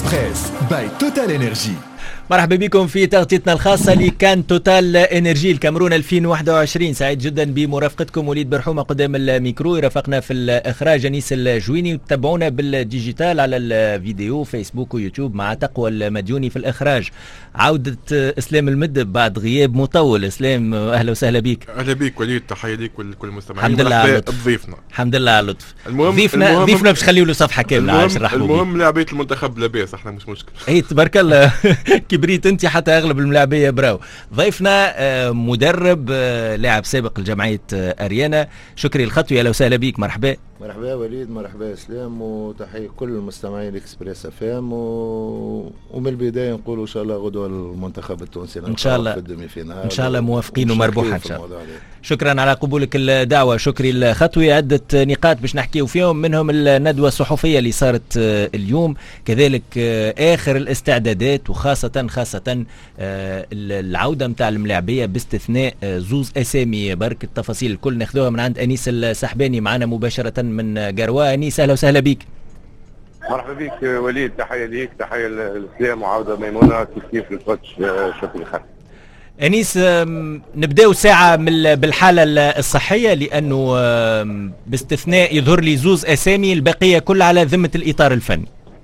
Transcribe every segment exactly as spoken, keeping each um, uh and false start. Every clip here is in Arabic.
إكسبريس باي توتال إنرجي. مرحبا بكم في تغطيتنا الخاصة لكان توتال انرجي الكاميرون ألفين وواحد وعشرين. سعيد جدا بمرافقتكم. وليد برحومة قدام الميكرو، يرافقنا في الإخراج أنيس الجويني، وتتابعونا بالديجيتال على الفيديو فيسبوك ويوتيوب مع تقوى المديوني في الإخراج. عودة إسلام المدب بعد غياب مطول. إسلام أهلا وسهلا بك. أهلا بك وليد، تحية ليك ولكل المستمعين. الحمد لله على اللطف. ضيفنا الحمد لله على اللطف. المهم ضيفنا المهم ضيفنا باش نخليو له صفحة كاملة عشان نرحبوا بيه. المهم لاعبية المنتخب لاباس، احنا مش مشكل. اي تبارك الله. كبريت انت حتى اغلب الملاعبيه براو. ضيفنا مدرب لاعب سابق لجمعيه اريانا، شكري الخطوي. اهلا وسهلا بك. مرحبا. مرحبا وليد، مرحبا اسلام، وتحيه كل المستمعين الاكسبريس اف ام و... ومن البدايه نقول ان شاء الله غدوه المنتخب التونسي ان شاء الله ان شاء الله موافقين ومربوحه ان شاء الله. شكرا على قبولك الدعوه شكري الخطوي. عده نقاط باش نحكيو فيهم، منهم الندوه الصحفيه اللي صارت اليوم، كذلك اخر الاستعدادات وخاصه خاصه العوده نتاع الملاعبيه باستثناء زوز اسامي. برك التفاصيل الكل ناخذوها من عند انيس السحباني معنا مباشره من قروة. انيس اهلا وسهلا بك. مرحبا بك وليد، تحيه ليك، تحيه للاسلام وعوده ميمونه كيف كيف للكوتش شكري الخطوي. انيس نبداو ساعه من بالحاله الصحيه، لانه باستثناء يظهر لي زوز اسامي، البقيه كلها على ذمه الاطار الفني.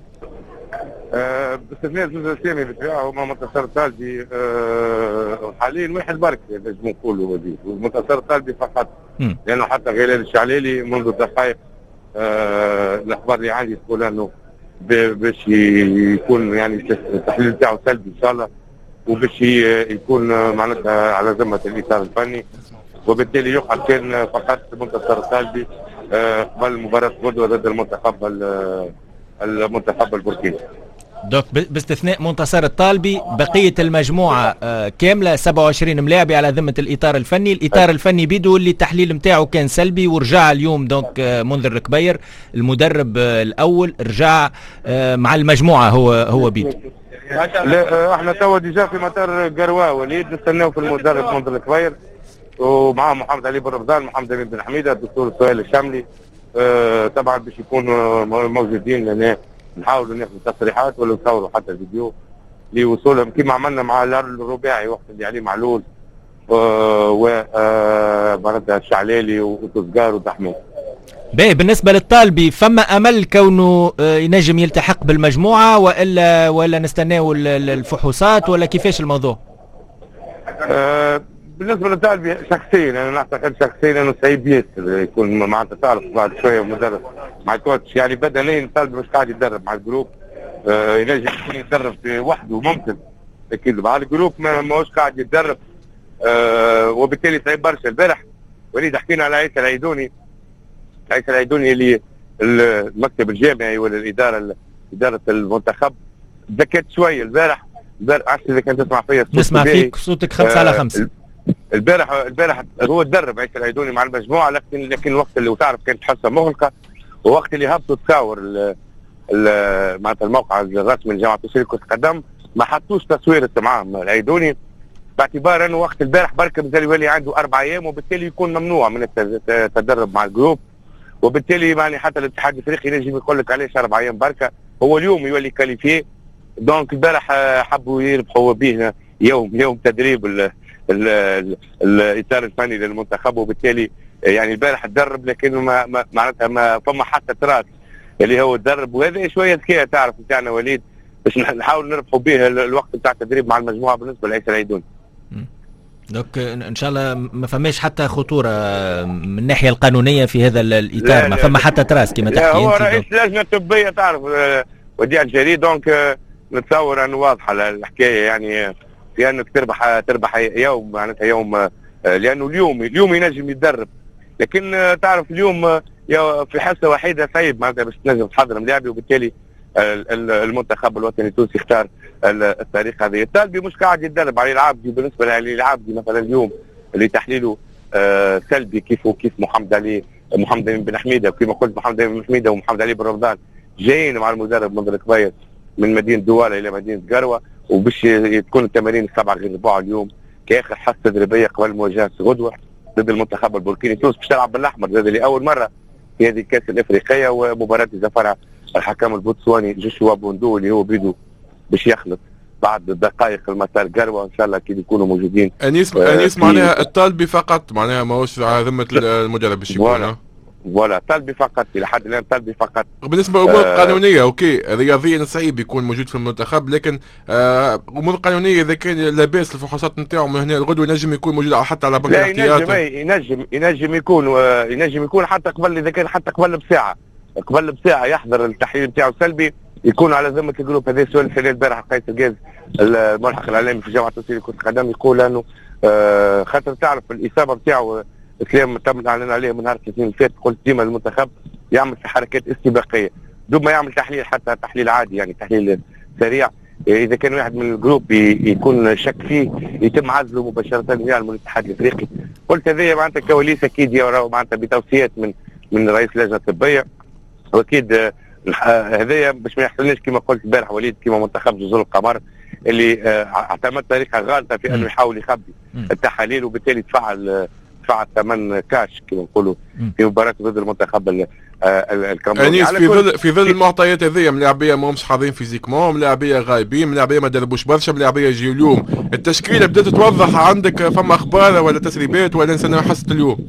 أه باستثناء زوز اسامي بالطبيعه هما منتصر الطالبي. أه حاليا واحد برك لازم نقولوا وليد، ومنتصر الطالبي فقط، لانه حتى غلال الشعلالي منذ دقائق أه الاخبار اللي عندي تقول انه باش يكون يعني التحليل تاعو سلبي ان شاء الله، وباش يكون معناتها على ذمه الاطار الفني، وبالتالي يقعد كان فقط منتصر الطالبي قبل مباراه غدوه ضد المنتخب المنتخب البوركيني. دوك باستثناء منتصر الطالبي بقيه المجموعه كامله سبعة وعشرين ملاعبي على ذمه الاطار الفني. الاطار الفني بيدو اللي التحليل نتاعو كان سلبي ورجع اليوم. دونك منذر الكبير المدرب الاول رجع مع المجموعه، هو هو بيدو. لا احنا توا ديجا في مطار قروة وليد، نستناو في المدرب منذر الكبير، ومعاه محمد علي بن رمضان، محمد امين بن حميده، الدكتور سهيل الشاملي. اه طبعا باش يكونوا موجودين هنا، نحاولوا ناخذوا تصريحات ولا نصوروا حتى فيديو لوصولهم كما عملنا مع الرباعي وقت اللي عليه معلول و معناتها الشعلالي وتزقار ودحمود. باهي، بالنسبه للطالبي فما امل كونه ينجم يلتحق بالمجموعه، والا ولا نستناو الفحوصات، ولا كيفاش الموضوع؟ أه بالنسبه للطالبي شخصيا انا نعتقد شخصيا انه صعيب ياسر يكون معناتها تعرف بعد شويه مدرب مع الكوتش، يعني بدنيا الطالبي مش قاعد يتدرب مع الجروب. أه ينجم يكون يتدرب وحده ممكن، لكن مع الجروب ما ماهوش قاعد يتدرب. أه وبالتالي صعيب برشا. البارح وليد حكينا على عيسى العيدوني، عيسى العيدوني اللي المكتب الجامعي ولا الاداره اداره المنتخب ذكرت شويه البارح. البارح عرفت اذا كنت تسمع فيا نسمع فيك صوتك خمسة آه على خمسة. البارح البارح هو تدرب عيسى العيدوني مع المجموعه، لكن لكن الوقت اللي تعرف كانت حصه مغلقه، ووقت اللي هبطوا تصاور معناتها الموقع الرسمي لجامعه تشريك كره القدم ما حطوش تصوير معاهم العيدوني، باعتبار انه وقت البارح بركه مازال يولي عنده اربع ايام، وبالتالي يكون ممنوع من التدرب مع الجروب، وبالتالي يعني حتى الاتحاد الافريقي ينجم يقول لك علاش اربع ايام بركه، هو اليوم يولي كاليفيه. دونك البارح حبوا يربحوا به يوم يوم تدريب ال ال ال الاطار الفني للمنتخب، وبالتالي يعني البارح تدرب لكنه ما, ما معناتها ما فما حتى تراك اللي هو تدرب، وهذا شويه ذكيه تعرف نتاعنا وليد باش نحاول نربحوا به الوقت نتاع التدريب مع المجموعه بالنسبه لعيسى العيدوني. دوك ان شاء الله ما فماش حتى خطوره من الناحيه القانونيه في هذا الاطار، ما فما حتى تراس كما تحكي انت. هو رئيس اللجنه الطبيه تعرف وديع الجريد، دونك نتصور انه واضحه الحكايه، يعني في انك تربح تربح يوم معناتها يوم، لانه اليوم اليوم ينجم يتدرب، لكن تعرف اليوم في حصه وحيده صعيب معناتها باش تنجم تحضر ملاعبي، وبالتالي المنتخب الوطني التونسي اختار التاريخ هذا. الطالبي مش قاعد يتدرب على العابدي، بالنسبه للعابدي مثلا اليوم اللي تحليله آه سلبي كيف وكيف محمد علي محمد بن حميده، وكما قلت محمد بن حميده ومحمد علي بن رمضان جايين مع المدرب منذر الكبير من مدينه دوالة الى مدينه قروة، وباش تكون التمارين السبعه غير البعض اليوم كاخر حصه تدريبيه قبل مواجهه غدوه ضد المنتخب البوركيني. تونس باش تلعب بالاحمر زاد لاول مره في هذه الكاس الافريقيه، ومباراه زفرها الحكم البوتسواني جوشوا بوندو اللي هو بيدو باش يخلط بعد دقائق المطار قروه ان شاء الله كي يكونوا موجودين. انيس آه انيس معناها الطالبي فقط معناها ماهوش على ذمه المدرب باش يكون. فوالا طالبي فقط الى حد الان طالبي فقط. بالنسبه للامور آه القانونيه اوكي رياضيا صعيب يكون موجود في المنتخب، لكن الامور آه القانونيه اذا كان لاباس الفحوصات نتاعو من هنا الغدوه ينجم يكون موجود حتى على بنك الاحتياط. ينجم ينجم ينجم يكون ينجم يكون حتى قبل، اذا كان حتى قبل بساعه قبل بساعه يحضر التحليل نتاعو سلبي يكون على ذمه الجروب. هذا السؤال اللي البارح قيس الجاز الملحق الاعلامي في جامعه تونسيه لكره القدم يقول انه آه خاطر تعرف الاصابه نتاعو كلام تم الاعلان عليه من نهار الاثنين اللي فات. قلت ديما المنتخب يعمل في حركات استباقيه دوب ما يعمل تحليل حتى تحليل عادي يعني تحليل سريع. اذا كان واحد من الجروب يكون شك فيه يتم عزله مباشره ويعلموا الاتحاد الافريقي. قلت هذه معناتها كواليس اكيد يراو معناتها بتوصيات من من رئيس اللجنه الطبيه، واكيد هذايا باش ما يحصلناش كما قلت البارح وليد كما منتخب جزر القمر اللي اعتمد طريقه غالطه في انه يحاول يخبي التحاليل وبالتالي تفعل دفع ثمن كاش كما نقولوا في مباراه ضد المنتخب الكاميروني. يعني في ظل في ظل المعطيات هذيا ملاعبيه ماهمش حاضرين فيزيكمون، ملاعبيه غايبين، ملاعبيه ما دربوش برشا، ملاعبيه يجيو اليوم. التشكيله بدات توضح عندك فما اخبار ولا تسريبات ولا انسان حست اليوم؟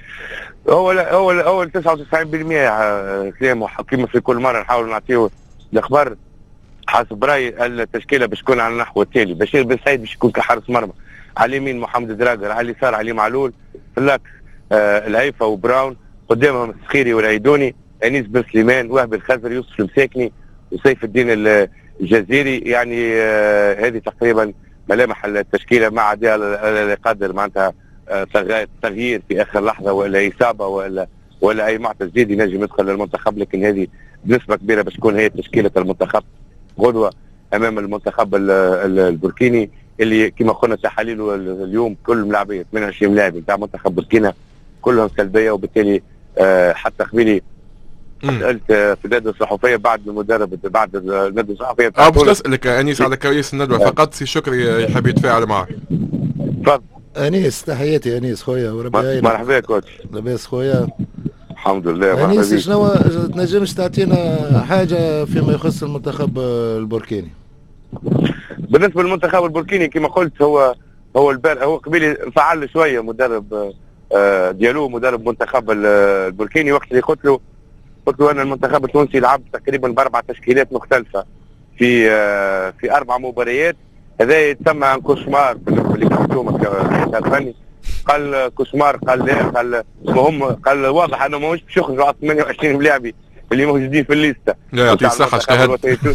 هو هو هو تسعة وتسعين بالمئة كلامه كما في كل مره نحاول نعطيه الاخبار حسب رايي. التشكيله باش تكون على النحو التالي: بشير بن سعيد باش يكون كحارس مرمى، على اليمين محمد دراجر، على اليسار علي معلول، في اللاكس آه الهيفا وبراون، قدامهم السخيري والعيدوني، انيس بن سليمان، وهبي الخزري، يوسف المساكني وسيف الدين الجزيري. يعني آه هذه تقريبا ملامح التشكيله، ما عدا اللي قادر معناتها آه تغيير في اخر لحظه ولا اصابه ولا ولا اي معطى جديد ينجم يدخل للمنتخب، لكن هذه بنسبه كبيره باش تكون هي تشكيله المنتخب غدوه امام المنتخب البوركيني اللي كما قلنا تحاليله اليوم كل ملاعبيه ثمانية وعشرين لاعب نتاع منتخب بوركينا كلهم سلبيه، وبالتالي آه حتى قبيلي سالت في الندوه الصحفيه بعد المدرب بعد الندوه الصحفيه اه باش نسالك انيس على كواليس الندوه فقط. سي شكري يحب يتفاعل معك. تفضل انيس. تحياتي انيس خويا وربي يعينك. مرحبا كوتش. لاباس خويا؟ الحمد لله. انيس شنو تنجمش تعطينا حاجه فيما يخص المنتخب البوركيني؟ بالنسبه للمنتخب البوركيني كما قلت هو هو البارح هو قبيل فعل شويه مدرب ديالو مدرب منتخب البوركيني وقت اللي قلت له قلت له ان المنتخب التونسي لعب تقريبا باربع تشكيلات مختلفه في في اربع مباريات. هذا يتسمى كوشمار بالنسبه لي كمعلومه كفني. قال كوشمار، قال لا، قال مهم، قال واضح انه ماهوش باش يخرجوا على ثمانية وعشرين ملاعبي اللي موجودين في الليسته. لا يعطيه الصحه اجتهد.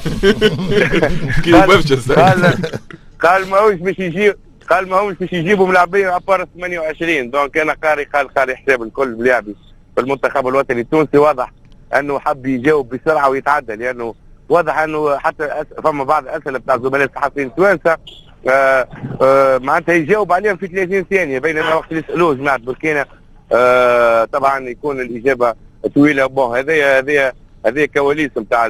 قال قال ماهوش باش يجيب قال ماهوش باش يجيبوا ملاعبين عباره ثمانية وعشرين. دونك انا قاري قال قاري حساب الكل ملاعبي في المنتخب الوطني التونسي. واضح انه حب يجاوب بسرعه ويتعدى، لانه واضح انه حتى أس... فما بعض الاسئله بتاع زملاء الصحفيين التوانسه آه آه معناتها يجاوب عليهم في ثلاثين ثانيه، بينما وقت اللي يسالوه جماعه بوركينا آه طبعا يكون الاجابه طويله. بون هذه هذه هذه كواليس نتاع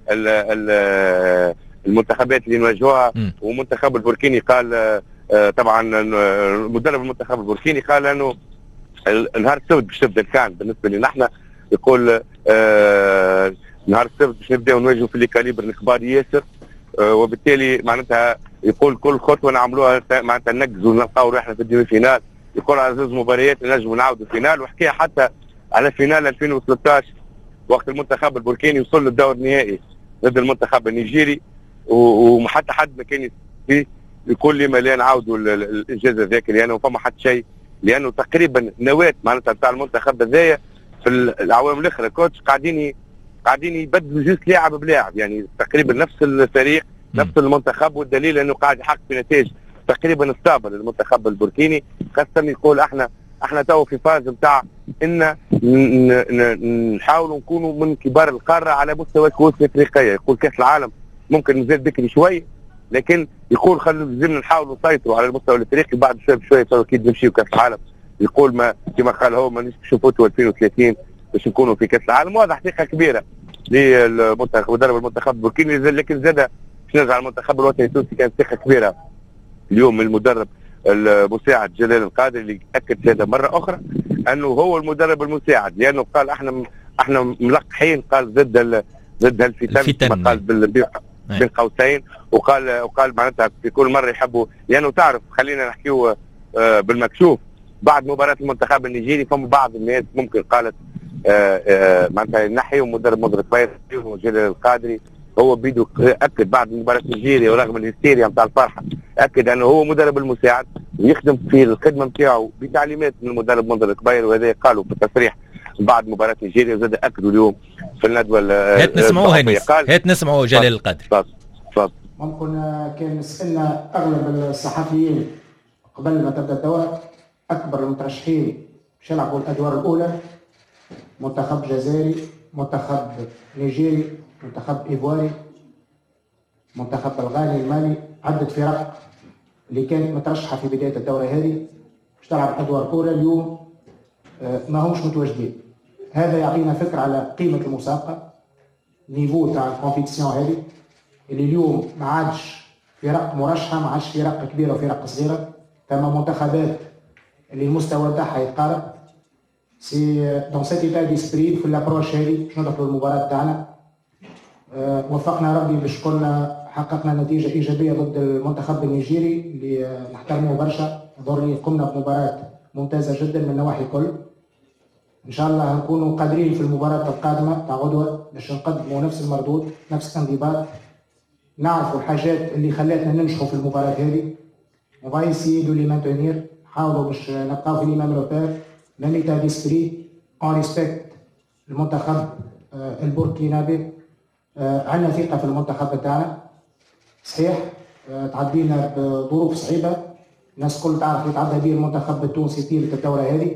المنتخبات اللي نواجهوها. ومنتخب البوركيني قال آه طبعا مدرب المنتخب البوركيني قال انه نهار السبت باش تبدا الكان. بالنسبه لنا احنا يقول آه نهار السبت باش نبداو نواجهوا في الكاليبر الكبار ياسر، آه وبالتالي معناتها يقول كل خطوه نعملوها معناتها ننجزوا ونلقاو روحنا في الديمي فينال. يقول على زوج مباريات نجموا نعاودوا فينال، وحكي حتى على فينال ألفين وثلاثة عشر وقت المنتخب البوركيني وصل للدور النهائي ضد المنتخب النيجيري، وحتى حد ما كان يقول لي ما لا نعاودوا الانجاز هذاك لانه فما حتى شيء، لانه تقريبا نواه معناتها بتاع المنتخب هذايا في الاعوام الاخرى كوتش قاعدين قاعدين يبدلوا جوست لاعب بلاعب، يعني تقريبا نفس الفريق نفس المنتخب، والدليل انه قاعد يحقق في نتائج تقريبا اسطابه للمنتخب البوركيني. خاصه يقول احنا احنا تو في فاز نتاع ان نحاولوا نكونوا من كبار القاره على مستوى الكؤوس الافريقيه. يقول كاس العالم ممكن نزيد بكري شوي، لكن يقول خلينا لازمنا نحاولوا نسيطروا على المستوى الافريقي بعد شويه بشويه تو اكيد نمشيو كاس العالم. يقول ما كما قال هو ما نشوفوا ألفين وثلاثين باش نكونوا في كاس العالم. واضح ثقه كبيره للمنتخب مدرب المنتخب البوركيني، لكن زاد باش نرجع على المنتخب الوطني التونسي كانت ثقه كبيره اليوم المدرب المساعد جلال القادري اللي اكد هذا مره اخرى انه هو المدرب المساعد، لانه قال احنا احنا ملقحين قال ضد ضد الفتن كما قال بين قوسين، وقال وقال معناتها في كل مره يحبوا لانه يعني تعرف خلينا نحكيو بالمكشوف. بعد مباراه المنتخب النيجيري فما بعض الناس ممكن قالت معناتها نحيوا مدرب مدرب كبير وجلال القادري، هو بيدو اكد بعد مباراه نيجيريا ورغم الهستيريا نتاع الفرحه اكد انه هو مدرب المساعد ويخدم في الخدمه نتاعو بتعليمات من المدرب مدرب كبير، وهذا قالوا في التصريح بعد مباراه نيجيريا، وزاد اكدوا اليوم في الندوه. هات نسمعوه هنيس، هات نسمعوه جلال القادري. تفضل. ممكن كان سالنا اغلب الصحفيين قبل ما تبدا الدوره اكبر المترشحين باش يلعبوا الادوار الاولى، منتخب جزائري، منتخب نيجيري، منتخب ايفواري، منتخب الغاني المالي، عده فرق اللي كانت مترشحه في بدايه الدوره هذه باش تلعب الادوار الاولى اليوم ما همش متواجدين. هذا يعطينا فكره على قيمه المسابقه، نيفو تاع الكومبيتيسيون هذه اللي اليوم ما عادش فرق مرشحه، ما عادش فرق كبيره وفرق صغيره، ثم منتخبات اللي المستوى تاعها يتقارب. سي دون سيت ايتا ديسبري في لابروش هذه باش ندخلوا المباراه تاعنا. أه وفقنا ربي باش كنا حققنا نتيجه ايجابيه ضد المنتخب النيجيري اللي نحترموه برشا، ضروري قمنا بمباراه ممتازه جدا من النواحي الكل. ان شاء الله نكونوا قادرين في المباراه القادمه تاع غدوه باش نقدموا نفس المردود، نفس الانضباط، نعرفوا الحاجات اللي خلاتنا ننجحوا في المباراه هذه. On va essayer de les maintenir. نحاولوا باش نبقاو في لي ميم روبير، ميم ايتا ديسبري، اون ريسبكت المنتخب البوركينابي. عندنا ثقه في المنتخب تاعنا. صحيح تعدينا بظروف صعيبه، الناس كل تعرف يتعدى به المنتخب التونسي طيله الدوره هذه.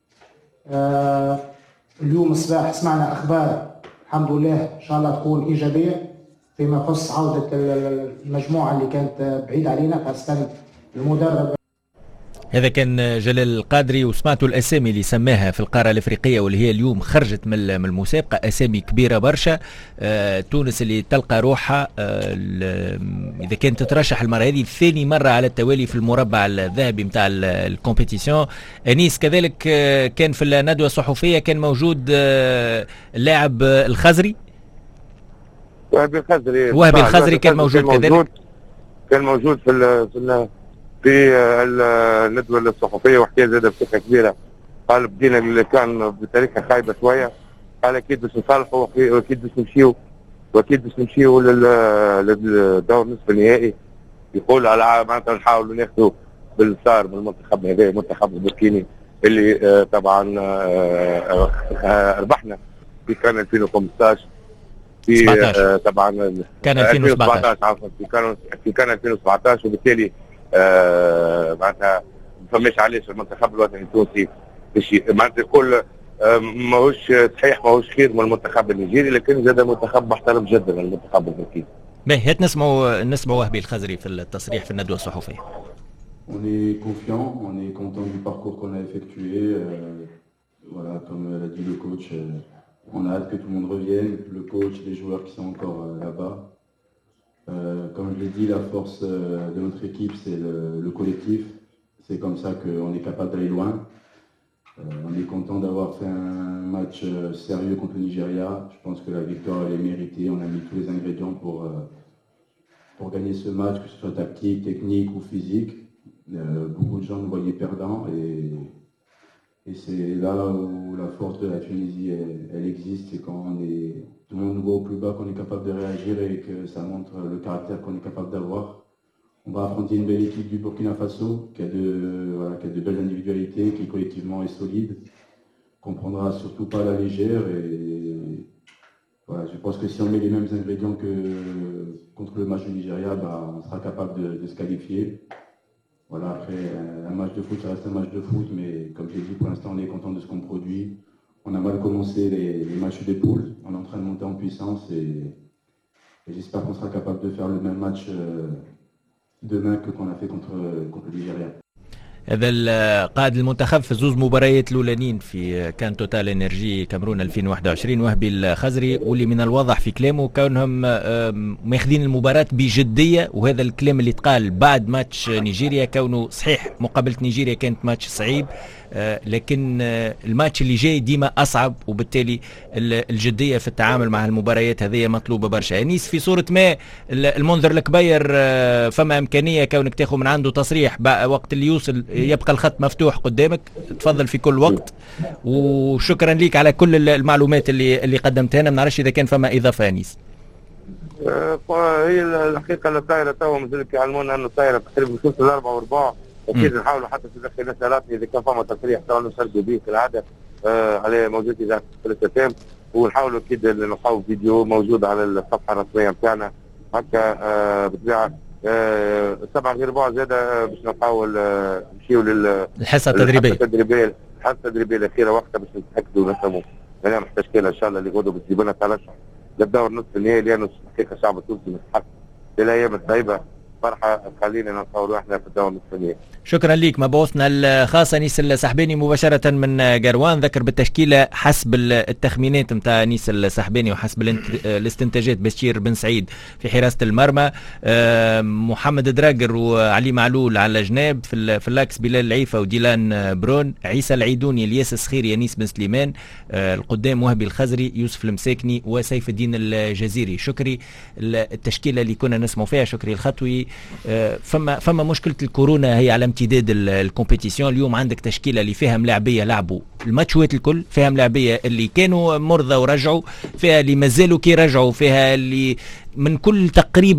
اليوم الصباح سمعنا اخبار الحمد لله ان شاء الله تكون ايجابيه فيما يخص عوده المجموعه اللي كانت بعيده علينا، خاصه المدرب. هذا كان جلال القادري، وسمعتوا الاسامي اللي سماها في القاره الافريقيه واللي هي اليوم خرجت من المسابقه، اسامي كبيره برشا. آه، تونس اللي تلقى روحها آه، اذا كانت تترشح المره هذه ثاني مره على التوالي في المربع الذهبي نتاع الكومبيتيسيون. انيس كذلك آه، كان في الندوه الصحفيه كان موجود آه، اللاعب الخزري وهبي الخزري وهبي الخزري كان موجود كذلك، كان موجود في ال في ال في الندوه الصحفيه وحكى زاد بثقه كبيره. قال بدينا اللي كان بطريقه خايبه شويه، قال اكيد باش نصالحوا واكيد باش نمشيو واكيد باش نمشيو للدور نصف النهائي. يقول على معناتها نحاولوا ناخذوا بالصار من المنتخب هذا، المنتخب البوركيني اللي طبعا ربحنا في كان ألفين وخمسطاش في طبعا كان ألفين وسبعطاش عفوا في كان في كان ألفين وسبعطاش، وبالتالي آه معناتها ما فماش علاش المنتخب الوطني التونسي باش معناتها يقول آه ماهوش صحيح ماهوش خير من المنتخب النيجيري، لكن زاد منتخب محترم جدا المنتخب البوركيني. باهي هات نسمعوا نسمعوا وهبي الخزري في التصريح في الندوه الصحفيه. On est confiant, on est content du parcours qu'on a effectué. Euh, voilà, comme l'a dit le coach, euh, on a hâte que tout le monde revienne, le coach, les joueurs qui sont encore euh, là-bas. Euh, comme je l'ai dit, la force euh, de notre équipe, c'est le, le collectif. C'est comme ça qu'on est capable d'aller loin. Euh, on est content d'avoir fait un match euh, sérieux contre le Nigeria. Je pense que la victoire elle est méritée. On a mis tous les ingrédients pour, euh, pour gagner ce match, que ce soit tactique, technique ou physique. Euh, beaucoup de gens nous voyaient perdants et, et c'est là où la force de la Tunisie elle, elle existe. C'est quand on est, tout le monde nous voit au plus bas qu'on est capable de réagir et que ça montre le caractère qu'on est capable d'avoir. On va affronter une belle équipe du Burkina Faso qui a de, voilà, qui a de belles individualités, qui collectivement est solide, qu'on prendra surtout pas à la légère. Et voilà, je pense que si on met les mêmes ingrédients que contre le match du Nigeria, bah, on sera capable de, de se qualifier. Voilà, après, un match de foot, ça reste un match de foot, mais comme j'ai dit, pour l'instant, on est content de ce qu'on produit. On a mal commencé les, les matchs des poules, on est en train de monter en puissance et, et j'espère qu'on sera capable de faire le même match euh, demain que qu'on a fait contre, contre le Nigeria. هذا القائد المنتخب في زوز مباريات الاولانيين في كان توتال انرجي كامرون ألفين وواحد وعشرين وهبي الخزري، واللي من الواضح في كلامه كونهم ماخذين المباراه بجديه، وهذا الكلام اللي تقال بعد ماتش نيجيريا كونه صحيح مقابله نيجيريا كانت ماتش صعيب لكن الماتش اللي جاي ديما أصعب، وبالتالي الجدية في التعامل مع المباريات هذه مطلوبة برشا. أنيس، في صورة ما المنذر الكبير فما إمكانية كونك تاخذ من عنده تصريح وقت اللي يوصل، يبقى الخط مفتوح قدامك، تفضل في كل وقت. وشكرا ليك على كل المعلومات اللي اللي قدمتها لنا. ما نعرفش إذا كان فما إضافة أنيس. هي الحقيقة الطائرة تو مازال يعلمونا أنه الطائرة تقريبا توصل الأربعة وربع. أكيد نحاولوا حتى في الاختلافات إذا كان فما تصريح تو نسردوا به كالعادة آه على موجود إذاعة ثلاثة تام، ونحاولوا أكيد نلقاو فيديو موجود على الصفحة الرسمية نتاعنا هكا آه بالطبيعة. آه سبعة غير ربع زادة باش نحاول آه نمشيو للحصة التدريبية التدريبية الحصة التدريبية الأخيرة وقتها باش نتأكدوا ونفهموا ملامح التشكيلة إن شاء الله اللي غدوة بتجيب لنا ترشح للدور نصف النهائي، لأنه الحقيقة الشعب التونسي مستحق للأيام الطيبة فرحة خلينا نتصوروا احنا في الدور نصف النهائي. شكرا ليك. مبعوثنا الخاص أنيس السحباني مباشرة من قروان، ذكر بالتشكيلة حسب التخمينات نتاع أنيس السحباني وحسب الاستنتاجات بشير بن سعيد في حراسة المرمى، محمد دراجر وعلي معلول على جناب، في, في اللاكس بلال العيفة وديلان برون، عيسى العيدوني، الياس الصخيري، أنيس بن سليمان، القدام وهبي الخزري، يوسف المساكني وسيف الدين الجزيري. شكري التشكيلة اللي كنا نسمع فيها، شكري الخطوي. فما فما مشكلة الكورونا هي على امتداد الكومبيتيسيون. اليوم عندك تشكيله اللي فيها ملاعبيه لعبوا الماتشات الكل، فيها ملاعبيه اللي كانوا مرضى ورجعوا، فيها اللي مازالوا كي رجعوا، فيها اللي من كل تقريبا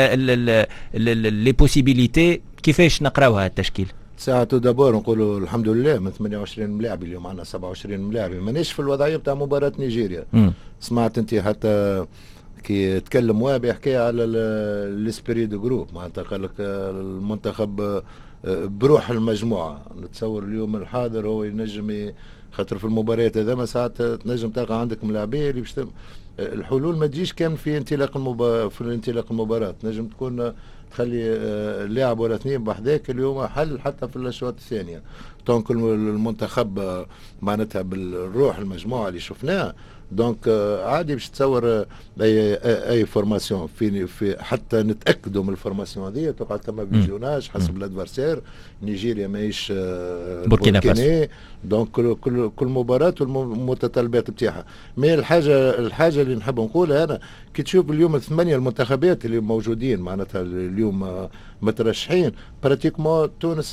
لي بوسيبيليتي. كيفاش نقراوها التشكيل؟ ساعته دابور نقولوا الحمد لله من ثمانية وعشرين ملاعب اليوم عندنا سبعة وعشرين ملاعب، مانيش في الوضعيه بتاع مباراه نيجيريا. م. سمعت انت حتى كي تكلم وابي حكى على الاسبري دو جروب، معناتها قال لك المنتخب بروح المجموعه. نتصور اليوم الحاضر هو ينجم خاطر في المباريات هذا ساعات تنجم تلقى عندك ملاعبيه اللي باش الحلول ما تجيش كان في انطلاق المباراه، في انطلاق المباراه تنجم تكون تخلي لاعب ولا اثنين بحذاك. اليوم حل حتى في الاشواط الثانيه دونك المنتخب معناتها بالروح المجموعه اللي شفناها. دونك عادي باش تصور اي اي فورماسيون في في حتى نتاكدوا من الفورماسيون هذه تقع تما فيزيوناج حسب الادفرسير. نيجيريا ماهيش بوركينا فاسو، دونك كل كل كل مباراه والمتطلبات نتاعها. مي الحاجه الحاجه اللي نحب نقولها انا كي تشوف اليوم الثمانيه المنتخبات اللي موجودين معناتها اليوم مترشحين براتيكمون تونس،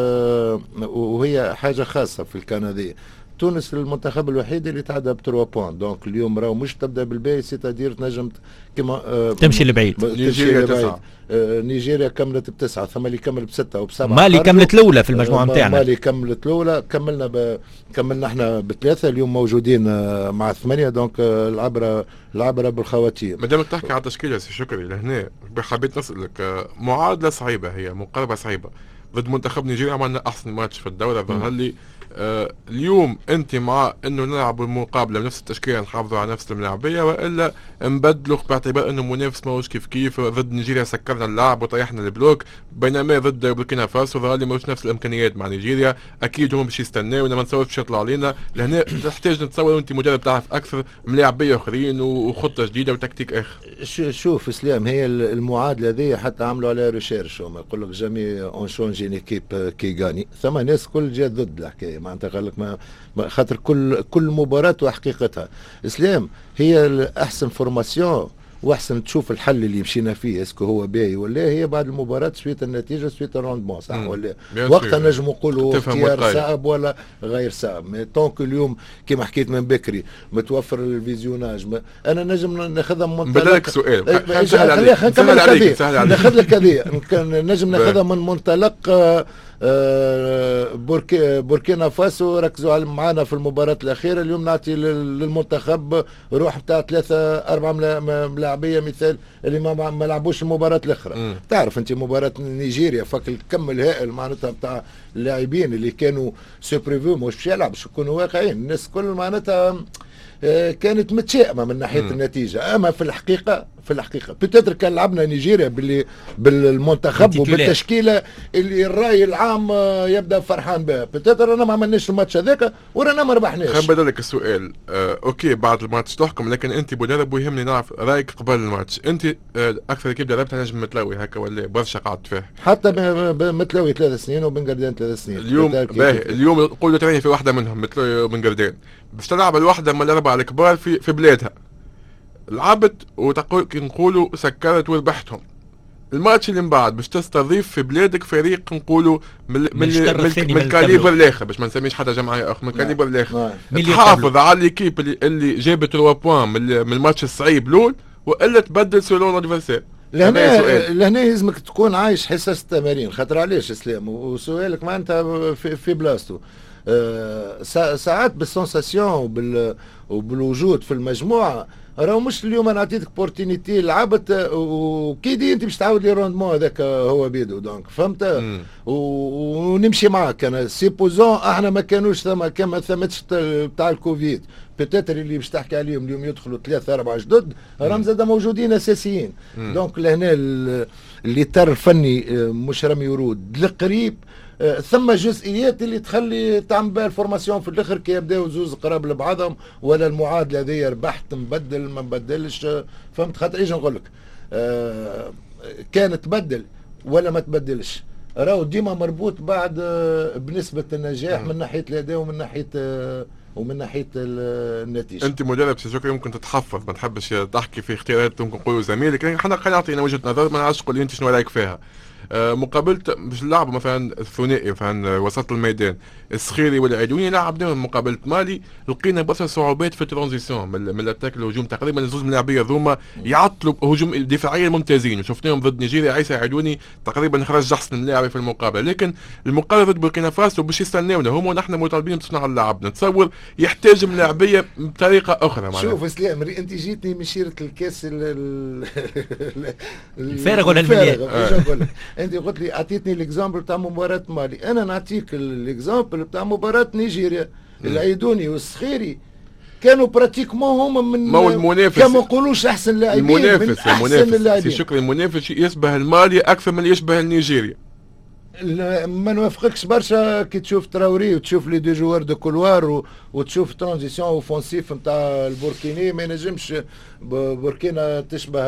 وهي حاجه خاصه في الكان هذه. تونس المنتخب الوحيد اللي تعدى بتروا بوان، دونك اليوم راهو مش تبدا بالباهي سيتادير تنجم كما آه تمشي لبعيد. نيجيريا تسعة، آه نيجيريا كملت بتسعة، ثم اللي كمل بستة وبسبعة. مالي كملت الاولى في المجموعه نتاعنا. آه مالي كملت الاولى، كملنا ب... كملنا احنا بثلاثه، اليوم موجودين آه مع ثمانيه. دونك آه العبره العبره بالخواتيم. ما دامك تحكي على التشكيله سي شكري لهنا حبيت نسالك آه معادله صعيبه، هي مقاربه صعيبه ضد منتخب نيجيريا. عملنا احسن ماتش في الدوره ظهر لي. آه اليوم انت مع انه نلعب المقابله بنفس التشكيله نحافظوا على نفس الملاعبيه، والا نبدلوا باعتبار انه المنافس ماهوش كيف كيف؟ ضد نيجيريا سكرنا اللعب وطيحنا البلوك، بينما ضد بوركينا فاسو ظهر لي ماهوش نفس الامكانيات مع نيجيريا. اكيد هم باش يستناو ما نتصورش باش يطلعوا علينا لهنا. تحتاج نتصور انت مدرب تعرف اكثر ملاعبيه اخرين وخطه جديده وتكتيك اخر. شوف اسلام، هي المعادله ذي حتى عملوا عليها ريشيرش، هما يقول لك جامي اون شونجي ايكيب كي غاني، ثم ناس كل جات ضد الحكايه معناتها قال لك ما خاطر كل كل مباراه وحقيقتها. اسلام هي احسن فورماسيون واحسن تشوف الحل اللي مشينا فيه اسكو هو باهي ولا هي بعد المباراه سويت النتيجه سويت الروندمون صح ولا وقتها نجم نقولوا اختيار صعب ولا غير صعب. مي طونك اليوم كما حكيت من بكري متوفر الفيزيوناج، انا نجم ناخذها من منطلق. بدلك سؤال خلينا نكمل هذه، ناخذ لك هذه نجم ناخذها من منطلق آه بوركي بوركينا فاسو ركزوا معنا في المباراة الأخيرة. اليوم نعطي للمنتخب روح بتاع ثلاثة أربعة ملاعبية مثال اللي ما ما لعبوش المباراة الأخرى. م. تعرف أنت مباراة نيجيريا فك الكم الهائل معناتها بتاع اللاعبين اللي كانوا سوبريفيو مش باش يلعب باش يكونوا واقعين. الناس كل معناتها كانت متشائمة من ناحية م. النتيجة، أما في الحقيقة في الحقيقه. بتتر كان لعبنا نيجيريا باللي بالمنتخب وبالتشكيله اللي الراي العام يبدا فرحان بها، بتتر انا ما عملناش الماتش هذاك ورانا ما ربحناش. خلينا نبدلك السؤال. آه، اوكي بعد الماتش تحكم، لكن انت مدرب ويهمني نعرف رايك قبل الماتش. انت آه اكثر كيف دربتها نجم متلوي هكا ولا برشا قعدت فيه؟ حتى متلوي ثلاث سنين وبن قردان ثلاث سنين. اليوم باهي اليوم نقولوا تريني في واحده منهم متلوي وبن قردان، باش تلعب الواحده من الاربعه الكبار في في بلادها. لعبت وتقول نقولوا سكرت وربحتهم. الماتش اللي من بعد باش تستضيف في بلادك فريق نقولوا من من, من, من الكاليبر الاخر، باش ما نسميش حتى جمعيه اخرى، من الكاليبر الاخر. تحافظ على ليكيب اللي, اللي جابت ثلاثة بوان من, من الماتش الصعيب الاول، والا تبدل سولون الادفيرسير. لهنا لهنا لازمك تكون عايش حصص التمارين. خاطر علاش اسلام وسؤالك معناتها في, في بلاصتو. أه ساعات بالسونساسيون وبال وبالوجود في المجموعه راهو مش اليوم انا عطيتك بورتينيتي لعبت وكيدي انت باش تعاود لي روندمون هذاك هو بيدو دونك فهمت. ونمشي معاك انا سيبوزون احنا ما كانوش ثم كان ما ثمتش بتاع الكوفيد بتاتر اللي باش تحكي عليهم اليوم يدخلوا ثلاثة أربعة جدد راهم زاد موجودين اساسيين. دونك لهنا اللي تر الفني مش رمي ورود لقريب. ثم جزئيات اللي تخلي تعمل بها الفورماسيون في الاخر كي يبداو زوز قراب لبعضهم، ولا المعادله هذه ربحت مبدل ما مبدلش. فهمت؟ خاطر ايش نقول لك آه كان تبدل ولا ما تبدلش راهو ديما مربوط بعد آه بنسبه النجاح من ناحيه الاداء ومن ناحيه آه ومن ناحيه النتيجه. انت مدرب سي شكري ممكن تتحفظ ما تحبش تحكي في اختيارات ممكن نقولوا زميلك، لكن احنا خلينا نعطينا وجهه نظر ما نعرفش تقول لي انت شنو رايك فيها. آه مقابلة باش نلعبوا مثلا الثنائي مثلا وسط الميدان السخيري والعيدوني لعبناهم مقابلة مالي، لقينا برشا صعوبات في الترانزيسيون من, من الاتاك للهجوم. تقريبا الزوج من اللاعبيه ذوما يعطلوا هجوم دفاعيا ممتازين، وشفناهم ضد نيجيريا عيسى عيدوني تقريبا خرج احسن من لاعب في المقابله. لكن المقابله ضد بوركينا فاسو باش يستناونا هما ونحن مطالبين بصناعه اللعب، نتصور يحتاج ملاعبيه بطريقه اخرى. معناها شوف اسلام انت جيتني من شيره الكاس الفارغ ولا المليان. انت قلت لي اعطيتني الاكزامبل تاع مباراه مالي، انا نعطيك الاكزامبل تاع مباراه نيجيريا. العيدوني والسخيري كانوا براتيكمون هما من ما المنافس كما نقولوش احسن لاعبين المنافس المنافس سي شكري المنافس يشبه المالي اكثر من يشبه النيجيري. ما نوافقكش برشا كي تشوف تراوري وتشوف لي دي جوار دو كولوار وتشوف ترانزيسيون اوفونسيف نتاع البوركيني. ما ينجمش بوركينا تشبه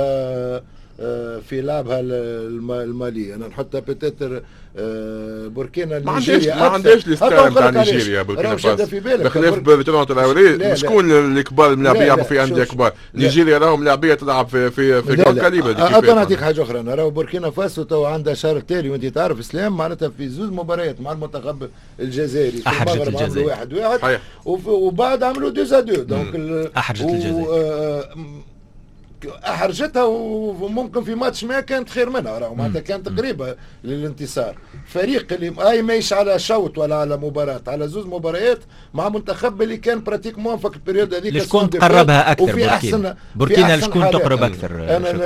في لعبها المالي. انا نحطها بتاتر بوركينا نيجيريا ما عندهاش الستايل نتاع نيجيريا بوركينا فاسو بخلاف بوركينا تراوري شكون الكبار الملاعبيه يلعبوا في انديه كبار. نيجيريا راهم لاعبيه تلعب في في في كل كاليبر. انا نعطيك حاجه اخرى. انا راهو بوركينا فاسو تو عندها شهر التالي وانت تعرف اسلام معناتها في زوج مباريات مع المنتخب الجزائري في المغرب عملوا واحد واحد وبعد عملوا دوزا دو. دونك احرجت الجزائر احرجتها وممكن في ماتش ما كانت خير منها راهو معناتها كانت قريبه للانتصار. فريق اللي اي ماهيش على شوط ولا على مباراه، على زوز مباريات مع منتخب اللي كان براتيك موافق البريود هذيك شكون تقربها اكثر بوركينا بوركينا شكون تقرب اكثر؟ انا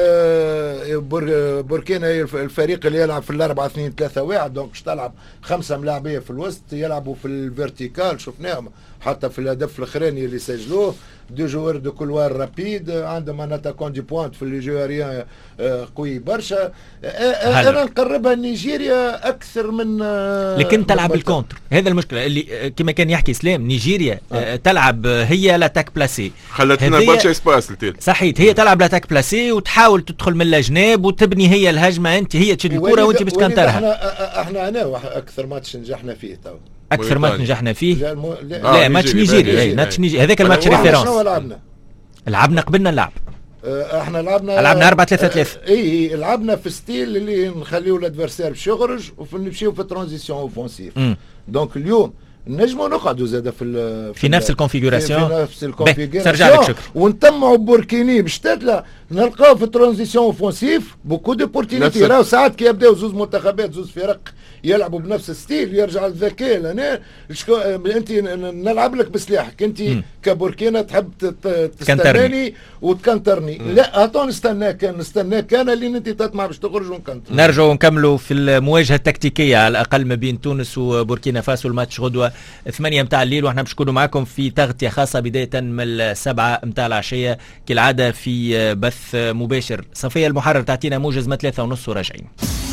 بوركينا هي الفريق اللي يلعب في الأربعة اثنين ثلاثة واحد دونك باش تلعب خمسه ملاعبيه في الوسط يلعبوا في الفيرتيكال. شفناهم حتى في الهدف الاخراني اللي سجلوه دو جوار دو كولوار رابيد عندهم ان اتاكون دي بوانت في الليجواريان قوي برشا. انا نقربها نيجيريا اكثر من لكن تلعب الكونتر. هذا المشكله اللي كما كان يحكي اسلام نيجيريا آه. تلعب هي لاتاك بلاسي خلت لنا برشا اسباس. صحيح هي تلعب لاتاك بلاسي وتحاول تدخل من الجناب وتبني هي الهجمه. انت هي تشد الكره وانت باش تكنترها. احنا احنا انا اكثر ماتش نجحنا فيه تو اكثر ماتش نجحنا فيه لا, مو... لا, لا, لا ماتش نيجيري. اي ماتش نيجيري هذاك الماتش ريفيرونس. شنو لعبنا؟ لعبنا قبلنا نلعب اه احنا لعبنا لعبنا أربعة ثلاثة ثلاثة. اي لعبنا في ستيل اللي نخليو الادفيرسير باش يخرج ونمشيو في ترانزيسيون اوفونسيف. دونك اليوم نجموا نقعدوا زاد في ال في, في نفس الكونفيغوراسيون في نفس الكونفيغوراسيون ونتمعوا بوركيني باش تطلع نلقاو في ترانزيسيون اوفونسيف بوكو دو بورتينيتي. راهو ساعات كي يبداو زوز منتخبات زوز فرق يلعبوا بنفس ستيل يرجع الذكاء لهنا. انت نلعب لك بسلاحك انت كبوركينا تحب تستناني وتكنترني. لا هاتون نستناك نستناك انا اللي انت تطمع باش تخرج ونكنتر. نرجعوا نكملوا في المواجهه التكتيكيه على الاقل ما بين تونس وبوركينا فاسو. الماتش غدوه ثمانية متاع الليل واحنا باش نكونوا معكم في تغطيه خاصه بدايه من السبعة متاع العشيه كالعاده في بث مباشر. صفيه المحرر تعطينا موجز ما ثلاثة ونص وراجعين.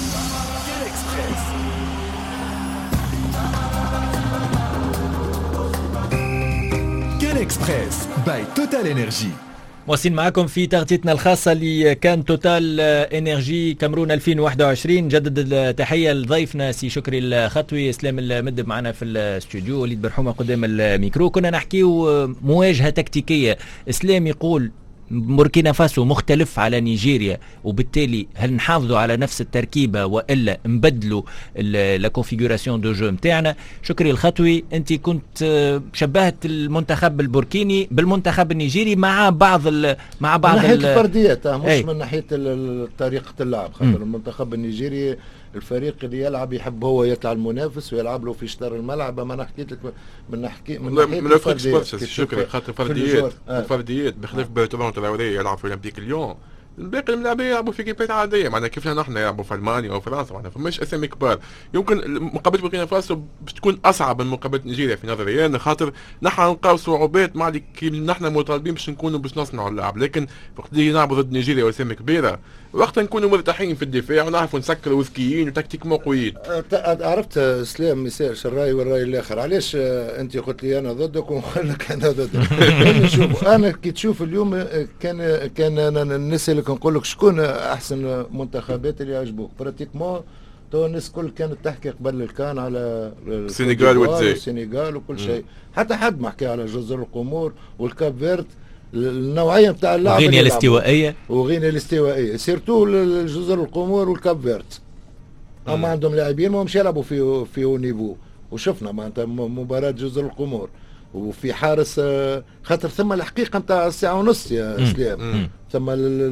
اكسبريس باي توتال انرجي. واصلين معكم في تغطيتنا الخاصة اللي كان توتال انرجي كامرون ألفين وواحد وعشرين. جدد التحية لضيفنا سي شكري الخطوي، اسلام المدب معنا في الاستوديو، وليد برحومة قدام الميكرو. كنا نحكيو مواجهة تكتيكية. اسلام يقول بوركينا فاسو مختلف على نيجيريا، وبالتالي هل نحافظوا على نفس التركيبة وإلا نبدلوا لا كونفيغوراسيون دو جو نتاعنا؟ شكري الخطوي، انت كنت شبهت المنتخب البوركيني بالمنتخب النيجيري مع بعض مع بعض من ناحية الفرديات مش اي. من ناحية طريقة اللعب. خاطر المنتخب النيجيري الفريق اللي يلعب يحب هو يطلع المنافس ويلعب له في شطر الملعب. اما انا حكيت لك من نحكي من ناحيه من الفرديات شكري خاطر فرديات الفرديات بخلاف برشلونه العوديه يلعب في اولمبيك اليوم، الباقي الملاعبيه يلعبوا في كيبات عاديه. معنا كيف نحن يلعبوا في المانيا او فرنسا، معنا فماش اسامي كبار. يمكن مقابله بوركينا فاسو باش تكون اصعب من مقابله نيجيريا في نظري انا، خاطر نحن نلقاو صعوبات مع اللي كي نحن مطالبين باش نكونوا باش نصنعوا اللعب. لكن وقت اللي نلعبوا ضد نيجيريا واسامي كبيره وقت نكونوا مرتاحين في الدفاع ونعرفوا نسكروا وذكيين وتكتيكمون قويين. عرفت سلام ما يسالش الراي والراي الاخر. علاش انت قلت لي انا ضدك ونقول لك انا ضدك؟ انا شوف انا كي تشوف اليوم كان كان انا نسالك نقول لك شكون احسن منتخبات اللي عجبوك براتيكمون. تو الناس الكل كانت تحكي قبل الكان على السنغال والجزائر السنغال وكل شيء. حتى حد ما حكى على جزر القمور والكاب فيرت. النوعيه نتاع اللعب وغينيا الاستوائيه وغينيا الاستوائيه سيرتو جزر القمور والكاب فيرت. اما عندهم لاعبين ما مش يلعبوا في في نيفو. وشفنا معناتها مباراه جزر القمور وفي حارس خاطر ثم الحقيقه نتاع الساعه ونص يا اسلام. ثم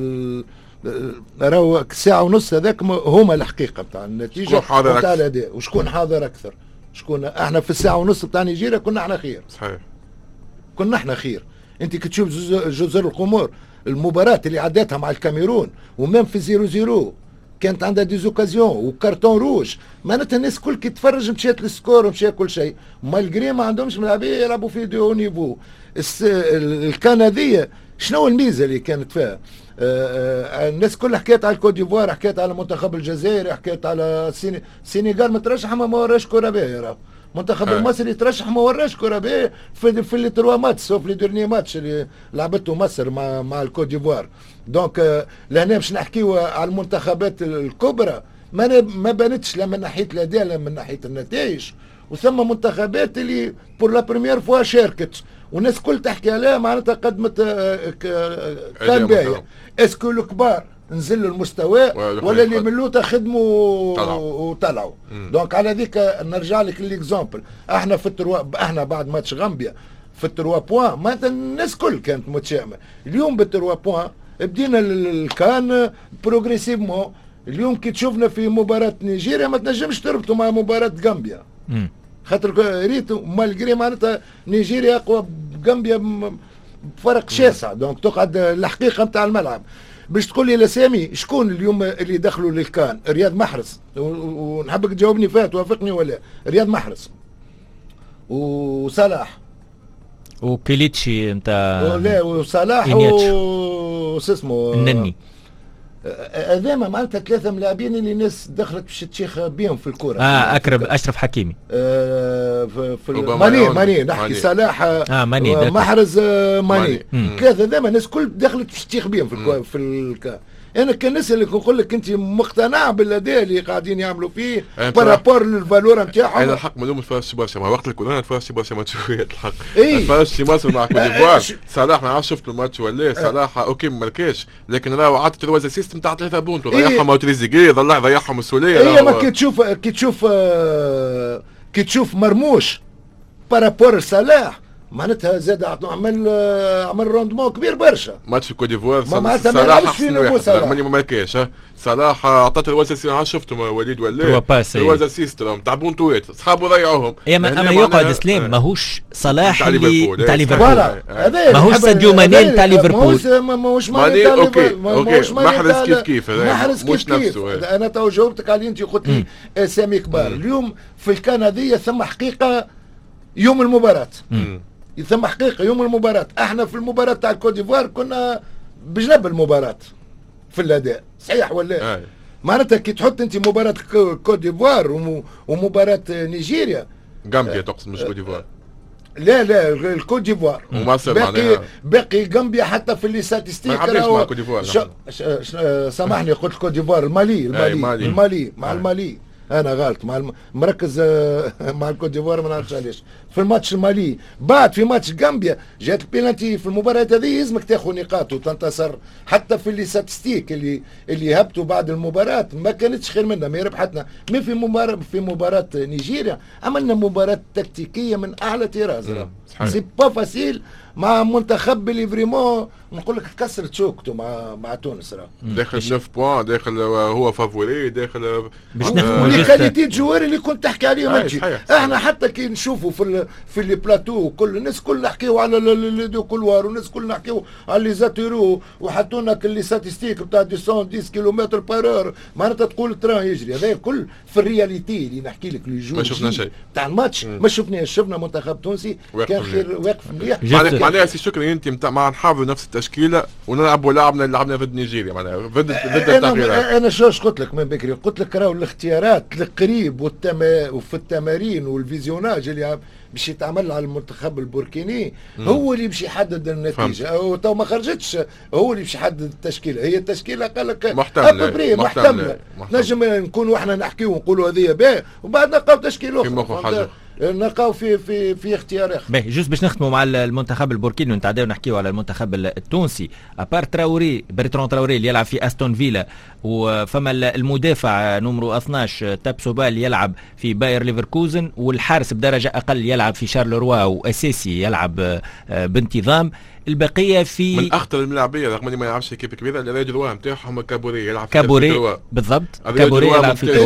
راهو ساعه ونص هذاك هما الحقيقه نتاع النتيجه نتاع الاداء. وشكون حاضر اكثر؟ شكون احنا في الساعه ونص نتاع نيجيريا كنا احنا خير. صحيح كنا احنا خير. انت كي تشوف جزر القمور المباراة اللي عدتها مع الكاميرون ومام في زيرو زيرو كانت عندها ديزوكازيون وكارتون روج. معناتها الناس كل كي تفرج مشات للسكور ومشى كل شيء. مالجري ما عندهمش ملاعبيه يلعبوا في دو نيفو. الكنديه شنو الميزه اللي كانت فيها؟ آآ آآ الناس كلها حكيت على الكوت ديفوار، حكيت على المنتخب الجزائري، حكيت على السنغال مترشح ما وراش كره باهيه. المنتخب المصري ترشح ما وراش كره باهيه في في لي تروا ماتش سوف لي دورني ماتش اللي لعبته مصر مع مع الكوت ديفوار. دونك لهنا باش نحكيو على المنتخبات الكبرى ما ما بانتش لا من ناحيه الاداء لا من ناحيه النتائج. وثم منتخبات اللي بور لا بريمير فوا شاركت والناس كل تحكي عليها معناتها قدمت كان باهيه. اسكو الكبار نزلوا المستوى ولا اللي ملوتا خدموا وطلعوا؟ دونك على ذيك نرجع لك ليكزامبل. احنا في التروا احنا بعد ماتش غامبيا في التروا بوان معناتها الناس كل كانت متشائمه. اليوم بالتروا بوان بدينا الكان بروغريسيفمون. اليوم كي تشوفنا في مباراه نيجيريا ما تنجمش تربطوا مع مباراه غامبيا خاطر ريت مالجري معناتها نيجيريا اقوى بغامبيا بفرق شاسع. دونك تقعد الحقيقه نتاع الملعب. باش تقول لي الاسامي شكون اليوم اللي دخلوا للكان؟ رياض محرز ونحبك تجاوبني فيها توافقني ولا؟ رياض محرز وصلاح وكيليتشي نتاع لا وصلاح وش اسمه النني. هذاما معناتها ثلاثه ملاعبين اللي الناس دخلت باش تشيخ بهم في الكره. اه اكرم اشرف حكيمي آه في, في ماني ماني نحكي ماني. صلاح آه ماني محرز آه ماني ثلاثه هذاما الناس كل دخلت باش تشيخ بهم في الكره في الكره. انا كان نسالك نقول لك انت مقتنع بالاداء اللي قاعدين يعملوا فيه بارابور للفالور نتاعهم؟ انا الحق ملوم الفرنسي برشا مع وقت الكورونا الفرنسي برشا ماتشات الحق. الفرنسي مصر مع كوت ديفوار صلاح ما عرفتش شفت الماتش ولا صلاح اوكي ما ماركاش لكن راهو عطت الوزا سيستم تاع ثلاثه بونت وضيعهم او تريزيجي ضيع ضيعهم السوليه. اي ما كي تشوف كي تشوف كي تشوف مرموش بارابور صلاح معناتها زاد عمل عمل روندمون كبير برشا. ماتش في كوت ديفوار معناتها ما لعبش في نمو صلاح رغم اني ما ماركاش. صلاح عطات الوزاسي شفتم وليد ولا الوزاسي تاع بونتوات اصحابه ضيعوهم. اما اما يقعد سليم ماهوش صلاح اللي تاع ليفربول ماهوش ساديو ماني تاع ليفربول ماهوش ماني اوكي اوكي محرز كيف كيف محرز كيف كيف. انا تو جاوبتك على انت قلت لي اسامي كبار. اليوم في الكان هذه ثم حقيقه يوم المباراه ثم حقيقه يوم المباراه. احنا في المباراه تاع الكوت ديفوار كنا بجنب المباراه في الاداء صحيح ولا؟ معناتها كي تحط انت مباراه كوت ديفوار ومباراه نيجيريا غامبيا تقصد مش كوت ديفوار. لا لا الكوت ديفوار باقي باقي غامبيا حتى في لي ستاتستيك راهو سامحني قلت كوت ديفوار المالي المالي المالي مع المالي انا غلط مع الم... مركز مع الكوت ديفوار ما نعرفش علاش في الماتش المالي. بعد في ماتش غامبيا جات البينالتي في المباراه هذه يلزمك تاخذ نقاط وتنتصر. حتى في لي ستاتستيك اللي اللي هبطوا بعد المباراه ما كانتش خير منا ما ربحتنا. من في مباراه في مباراه نيجيريا عملنا مباراه تكتيكيه من اعلى طراز. سي با فاسيل مع منتخب اللي فريمون نقول لك تكسرت شوكته مع مع تونس. راه داخل تسعة بوان داخل هو فافوري داخل باش نفهموا كاليتي الجوار اللي كنت تحكي عليهم انت. احنا حتى كي نشوفوا في في لي بلاتو كل الناس كل نحكيو على لي دو كولوار والناس كل نحكيو على لي زاتيرو وحطوا لنا لي ستاتستيك نتاع مئتين كيلومتر بار اور. معناتها تقول التران يجري هذا كل في الرياليتي اللي نحكي لك لي جو ما شفنا شيء تاع الماتش ما شفناش. شفنا منتخب تونسي كان خير واقف مليح. معناها سي شكري انت مع نحافظوا نفس التشكيله ونلعبوا لعبنا اللي لعبنا ضد نيجيريا معناها ضد ضد التغييرات. انا شوش قلت لك من بكري قلت لك راهو الاختيارات القريب والتما وفي التمارين والفيزيوناج اللي باش يتعمل على المنتخب البوركيني هو اللي باش يحدد النتيجه. تو ما خرجتش هو اللي باش يحدد التشكيله. هي التشكيله قال لك محتمله محتمله نجم نكونوا احنا نحكيو ونقولوا هذه باهي وبعد نلقاو تشكيل اخر نلقاو في في في اختيار اخر. باهي جوست باش نختموا مع المنتخب البوركيني ونتعداو نحكيو على المنتخب التونسي. ابار تراوري بريترون تراوري اللي يلعب في استون فيلا وفما المدافع نمرو اثناش تابسوبا اللي يلعب في باير ليفركوزن والحارس بدرجه اقل يلعب في شارلروا واساسي يلعب بانتظام. البقيه في من اخطر الملاعبيه رغم اني ما يلعبش كيف كبيره اللي راه نتاعهم كابوري يلعب في كابوري بالضبط. كابوري يلعب في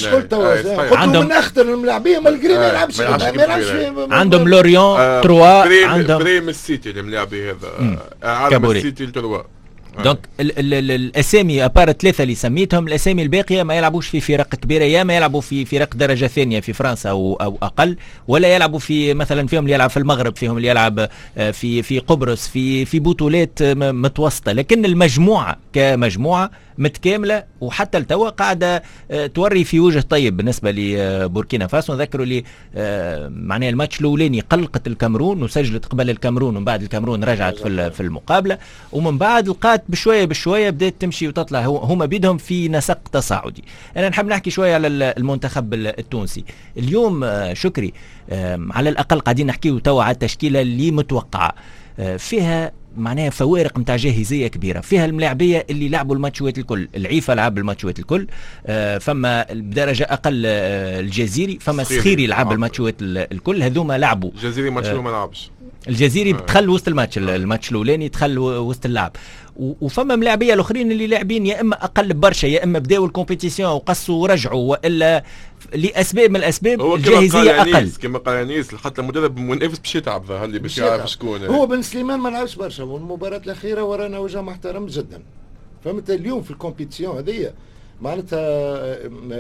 توا عندهم من اخطر الملاعبيه ما الجري ما يلعبش ما يلعبش عندهم لوريون تروا عندهم بريم السيتي اللي ملاعبي هذا عالم السيتي التروا. دونك ال ال ال الاسامي ابار الثلاثه اللي سميتهم الاسامي الباقيه ما يلعبوش في فرق كبيره يا ما يلعبوا في فرق درجه ثانيه في فرنسا او او اقل ولا يلعبوا في مثلا فيهم اللي يلعب في المغرب فيهم اللي يلعب في في قبرص في في بطولات متوسطه. لكن المجموعه كمجموعه متكامله وحتى التوا قاعده توري في وجه طيب بالنسبه لبوركينا فاسو. نذكروا لي معناها الماتش الاولاني قلقت الكاميرون وسجلت قبل الكاميرون ومن بعد الكاميرون رجعت في في المقابله ومن بعد لقات بشويه بشويه بدات تمشي وتطلع هما بيدهم في نسق تصاعدي. انا نحب نحكي شويه على المنتخب التونسي اليوم. شكري على الاقل قاعدين نحكيو توا على التشكيله اللي متوقعه فيها معناها فوارق نتاع جاهزيه كبيره. فيها الملاعبيه اللي لعبوا الماتشات الكل. العيفه لعب الماتشات الكل آه فما بدرجه اقل آه الجزيري فما سخيري لعب الماتشات الكل. هذوما لعبوا الجزيري ماتش آه ما لعبش. الجزيري آه. دخل وسط الماتش الماتش الاولاني دخل وسط اللعب وفما ملاعبيه الاخرين اللي لاعبين يا اما اقل برشا يا اما بداوا الكومبيتيسيون وقصوا ورجعوا والا لاسباب من الاسباب الجاهزيه اقل. كما قال انيس حتى المدرب منافس باش يتعب اللي باش يعرف شكون هو. بن سليمان ما لعبش برشا والمباراه الاخيره ورانا وجه محترم جدا. فهمت اليوم في الكومبيتيسيون هذه معناتها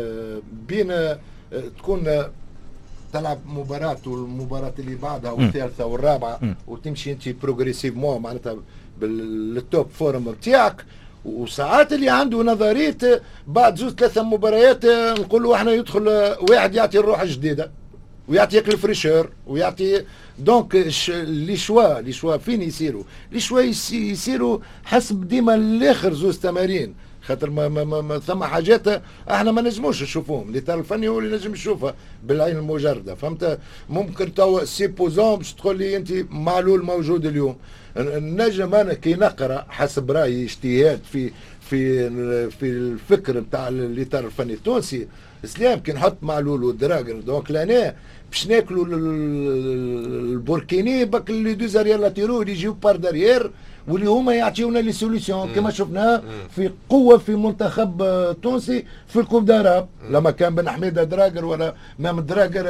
بين تكون تلعب مباراة والمباراة اللي بعدها والثالثة والرابعة وتمشي انت بروغريسيفمون معناتها بالتوب فورم نتاعك. وساعات اللي عنده نظريه بعد زوج ثلاثة مباريات نقولوا احنا يدخل واحد يعطي الروح الجديدة ويعطيك الفريشور ويعطي دونك لي شوا لي شوا فين يصيروا لي شوا يصيروا حسب ديما الاخر زوج تمارين خاطر ما, ما, ما, ما ثم حاجات احنا ما نجموش نشوفوهم. الاطار الفني هو اللي نجم يشوفها بالعين المجرده. فهمت ممكن تو سيبوزون باش تقول لي انت معلول موجود اليوم النجم انا كي نقرا حسب رايي اجتهاد في في في الفكر نتاع الاطار الفني التونسي سلام كي نحط معلول والدراجر دونك لاني باش ناكلوا البوركيني بك اللي دو زاريير لاتيرو اللي يجيو بار داريير واللي هما يعطيونا لي سوليسيون كما شفنا في قوه في منتخب تونسي في الكوب داراب لما كان بن حميده دراجر ولا مام دراجر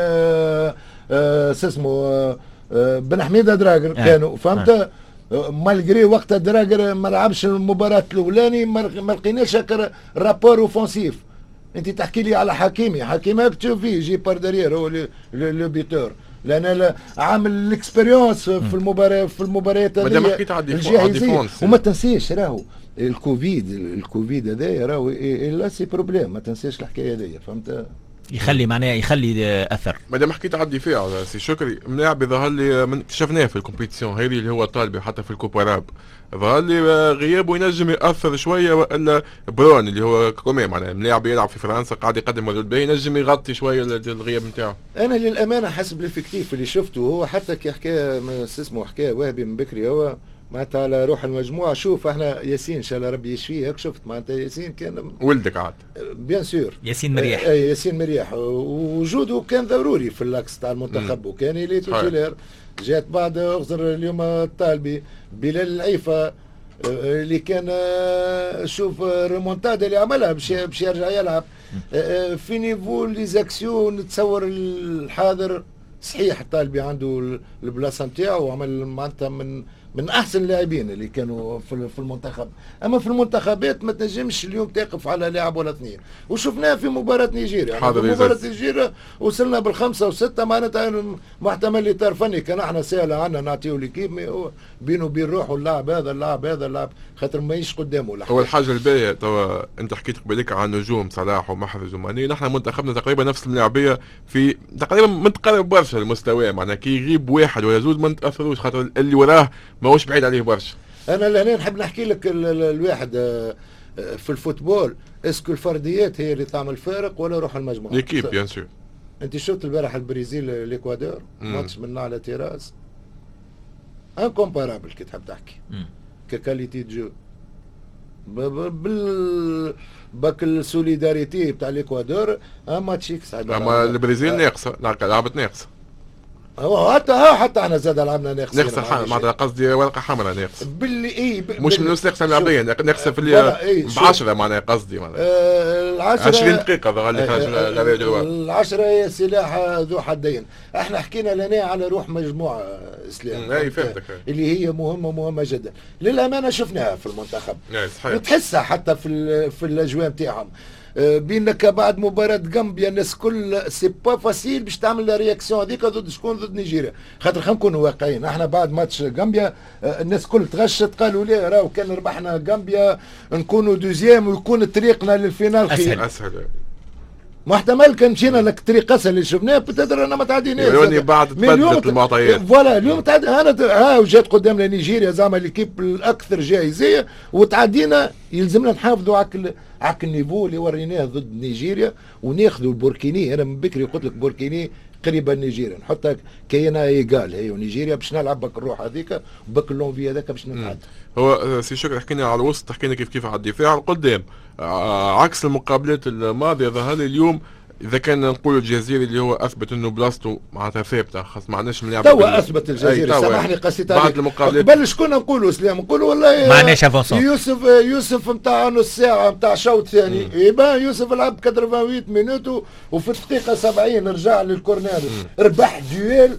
اسمه بن حميده دراجر كانوا فهمت مالغري وقتها دراجر ما لعبش المباراه الاولاني ما لقيناش هكا رابور اوفونسيف. انت تحكي لي على حكيمي حكيمي تشوف فيه يجي بار داريير هو لو بيتور لان عامل الاكسبيريونس في المباراه في المباريات الجاهزيه. وما تنسيش راهو الكوفيد الكوفيد هذايا راهو لا سي بروبليم ما تنساش الحكايه هذيا فهمت يخلي معناها يخلي اثر. مادام حكيت على الدفاع سي شكري ملاعب ظهر لي من شفناه في الكومبيتيسيون هذه اللي هو طالبي حتى في الكوباراب ظهر لي غيابه ينجم ياثر شويه والا برون اللي هو كومي معناها ملاعب يلعب في فرنسا قاعد يقدم مجهود باهي ينجم يغطي شويه الغياب نتاعو. انا للامانه حسب الافكتيف اللي شفته هو حتى كي حكى اسمه حكى وهبي من بكري هو معناتها على روح المجموعه. شوف احنا ياسين ان شاء الله ربي يشفيه هيك شفت معناتها ياسين كان ولدك عاد بيان سور ياسين مريح اي ياسين مريح وجوده كان ضروري في الاكس تاع المنتخب وكان يلي توتيلير. جات بعد اغزر اليوم الطالبي بلال العيفه اللي كان شوف ريمونتادا اللي عملها باش باش يرجع يلعب في نيفو لي زاكسيون. نتصور الحاضر صحيح الطالبي عنده البلاصه نتاعو وعمل معناتها من من احسن اللاعبين اللي كانوا في المنتخب. اما في المنتخبات ما تنجمش اليوم تقف على لاعب ولا اثنين وشفناه في مباراه نيجيريا. يعني في مباراه نيجيريا وصلنا بالخمسه وسته معناتها محتمل اطار فني كان احنا سهله عنا نعطيو ليكيب هو بينه وبين روحه اللاعب هذا اللاعب هذا اللاعب خاطر ما يش قدامه. هو الحاجه الباهيه توا انت حكيت قبلك عن نجوم صلاح ومحرز وماني نحن منتخبنا تقريبا نفس الملاعبيه في تقريبا متقرب برشا المستوى معناها كي يغيب واحد ولا زوج ما نتاثروش خاطر اللي وراه ماهوش بعيد عليه برشا. انا لهنا نحب نحكي لك الواحد في الفوتبول اسكو الفرديات هي اللي تعمل فارق ولا روح المجموعه؟ ليكيب بيان سور. انت شفت البارح البرازيل الاكوادور ماتش من على تيراس انكومبارابل كي تحب تحكي ككاليتي جو بال باك السوليداريتي بتاع الاكوادور ماتش يكس. اما البرازيل ناقصه لعبت ناقصه حتى ها حتى احنا زاد لعبنا ناقص ناقصه معناتها قصدي ورقه حمراء ناقص باللي اي ب... مش من ناقصه لعبيا ناقصه في ب عشرة معناها قصدي معناها العشرة عشرين دقيقه ظهر لي خارج العشرة هي سلاح ذو حدين. احنا حكينا لنا على روح مجموعه اسلام اي فهمتك اللي هي مهمه مهمه جدا للامانه شفناها في المنتخب صحيح وتحسها حتى في في الاجواء نتاعهم بينك بعد مباراة غامبيا الناس كل سي با فاسيل باش تعمل لا رياكسيون هذيك ضد شكون ضد نيجيريا خاطر خلينا نكونوا واقعيين. احنا بعد ماتش غامبيا الناس كل تغشت قالوا ليه راهو كان ربحنا غامبيا نكونوا دوزيام ويكون طريقنا للفينال خير اسهل. محتمل كان مشينا لك طريق اسهل اللي شفناه بتدري انا ما تعديناش يعني بعد تبدلت المعطيات فوالا اليوم تعدي انا ها وجات قدامنا نيجيريا زعما ليكيب الاكثر جاهزيه وتعدينا يلزمنا نحافظوا على على النيفو اللي وريناه ضد نيجيريا وناخذوا البوركيني. انا من بكري قلت لك بوركيني قريبه نيجيريا نحطها كاينه ايجال هي ونيجيريا باش نلعب بك الروح هذيك وبك اللونفي هذاك باش نتعدى. هو سي شكري حكينا على الوسط حكينا كيف كيف على الدفاع القدام عكس المقابلات الماضيه ظهر لي اليوم اذا كان نقولوا الجزيري اللي هو اثبت انه بلاصته معناتها ثابته خاص ما عندناش ملاعب توا اثبت الجزيري سامحني قصيت عليك بعد المقابلات قبل شكون نقولوا اسلام نقولوا والله ما عندناش افونسون يوسف يوسف نتاع نص ساعه نتاع شوط ثاني يبان يوسف لعب ثمانية وثمانين مينوت وفي الدقيقه سبعين رجع للكورنير ربح دويل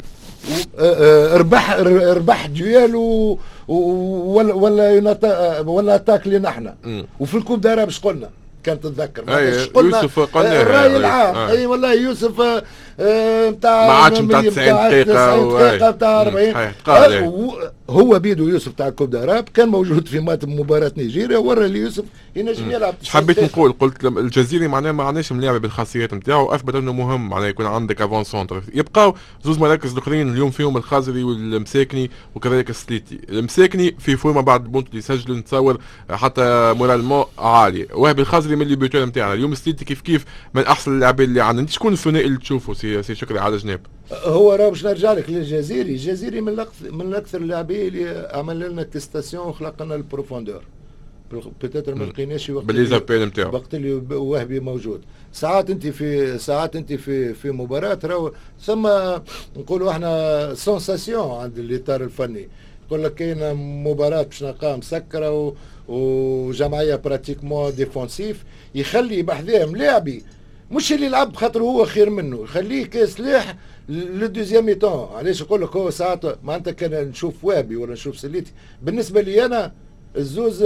ربح ربح دويل و ولا ولا ولا اتاك لنا احنا وفي الكوب دارها باش قلنا كان تتذكر يوسف قلنا الراي العام آه. اي والله يوسف نتاع ما عادش نتاع تسعين دقيقه نتاع أربعين آه هو بيدو يوسف تاع الكوب داراب كان موجود في مباراه نيجيريا ورا اللي يوسف ينجم يلعب. حبيت نقول قلت الجزيري معناه ما عندناش ملاعب بالخاصيات نتاعو اثبت انه مهم معناه يكون عندك افون سونتر. يبقاو زوز مراكز الاخرين اليوم فيهم الخازري والمساكني وكذلك السليتي. المساكني في فورما بعد بونت اللي سجل نتصور حتى مورالمون عالي وهبي الخازري من اللي بيوتور نتاعنا اليوم السليتي كيف كيف من احسن اللاعبين اللي عندنا. انت شكون الثنائي اللي تشوفه سي, سي شكري على جناب؟ هو راه باش نرجع لك للجزيري. الجزيري من من اكثر اللاعبين اللي عمل لنا تيستاسيون وخلق لنا البروفوندور بتاتر ما لقيناش وقت باللي نتاعو وقت اللي وهبي موجود. ساعات انت في ساعات انت في في مباراه راهو ثم نقولوا احنا سونساسيون عند الاطار الفني، يقول لك كاين مباراه باش نلقاها مسكره و... وجمعيه براتيكمون ديفونسيف، يخلي بحذاه ملاعبي مش اللي يلعب خاطر هو خير منه، يخليه كسلاح للدوزيام ميتون. علاش نقول لك هو ساعات معناتها كان نشوف وابي ولا نشوف سليتي، بالنسبه لي انا الزوز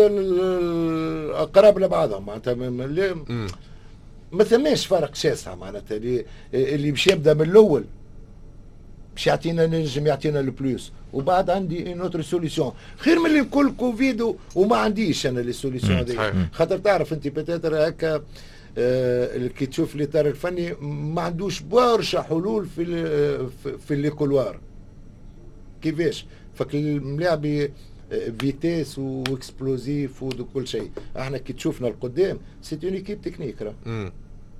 قراب لبعضهم معناتها ما ثماش فرق شاسع معناتها اللي اللي باش يبدا من الاول باش يعطينا نجم يعطينا البلوس، وبعد عندي ان اوتر سوليسيون خير من اللي كل كوفيد وما عنديش انا لي سوليسيون هذه. خاطر تعرف انت بتاتر هكا آه كي تشوف الاطار الفني ما عندوش برشا حلول في في, في لي كولوار كيفاش فك الملاعب فيتيس واكسبلوزيف وكل شيء. احنا كي تشوفنا القدام سي اون ايكيب تكنيك راه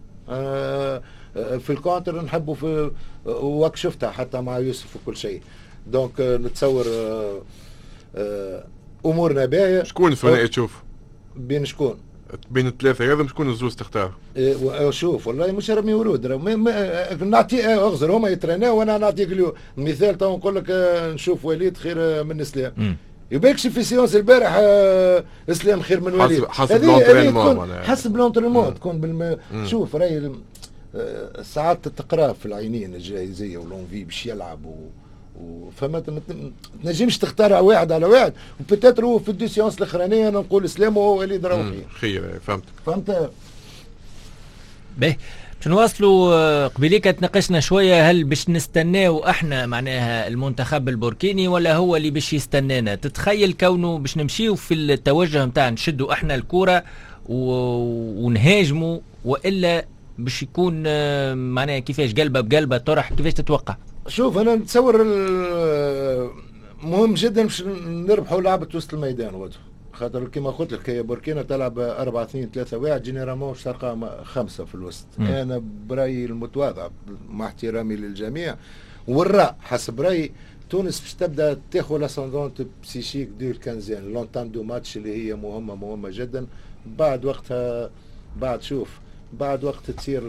آه في الكونتر نحبوا في وك شفتها حتى مع يوسف وكل شيء. دونك نتصور آه آه امورنا باهيه. شكون الثنائي تشوف؟ بين شكون؟ بين الثلاثه هذا شكون الزوز تختار؟ إيه شوف والله مش رمي ورود نعطي اغزر هما يتريناو وانا نعطيك اليوم مثال. تو نقول لك نشوف وليد خير من اسلام، يبالكش في سيونس البارح آه اسلام خير من وليد. حسب لونترينمون حسب لونترينمون تكون بالم... شوف راهي آه ساعات تقرا في العينين الجايزيه ولونفي باش يلعب و... فما تنجمش تختار واحد على واحد، وبتاتر هو في الدي سيونس الاخرانيه انا نقول اسلام وهو وليد روحي خير. فهمت فهمت. باهي باش نواصلوا قبيليك تناقشنا شويه هل باش نستناو احنا معناها المنتخب البوركيني ولا هو اللي باش يستنانا؟ تتخيل كونه باش نمشيو في التوجه نتاع نشدوا احنا الكره ونهاجموا، والا باش يكون معناها كيفاش قلبه بقلبه طرح؟ كيفاش تتوقع؟ شوف انا نتصور مهم جدا باش نربحوا لعبه وسط الميدان وجه، خاطر كما قلت لك هي بوركينا تلعب أربعة اثنين ثلاثة واحد جينيرالمون باش تلقى خمسه في الوسط. م. انا برايي المتواضع مع احترامي للجميع والراء حسب رايي تونس باش تبدا تاخذ لاسوندونت بسيشيك دو الكنزين لونتان دو ماتش اللي هي مهمه مهمه جدا. بعد وقتها بعد شوف بعد وقت تصير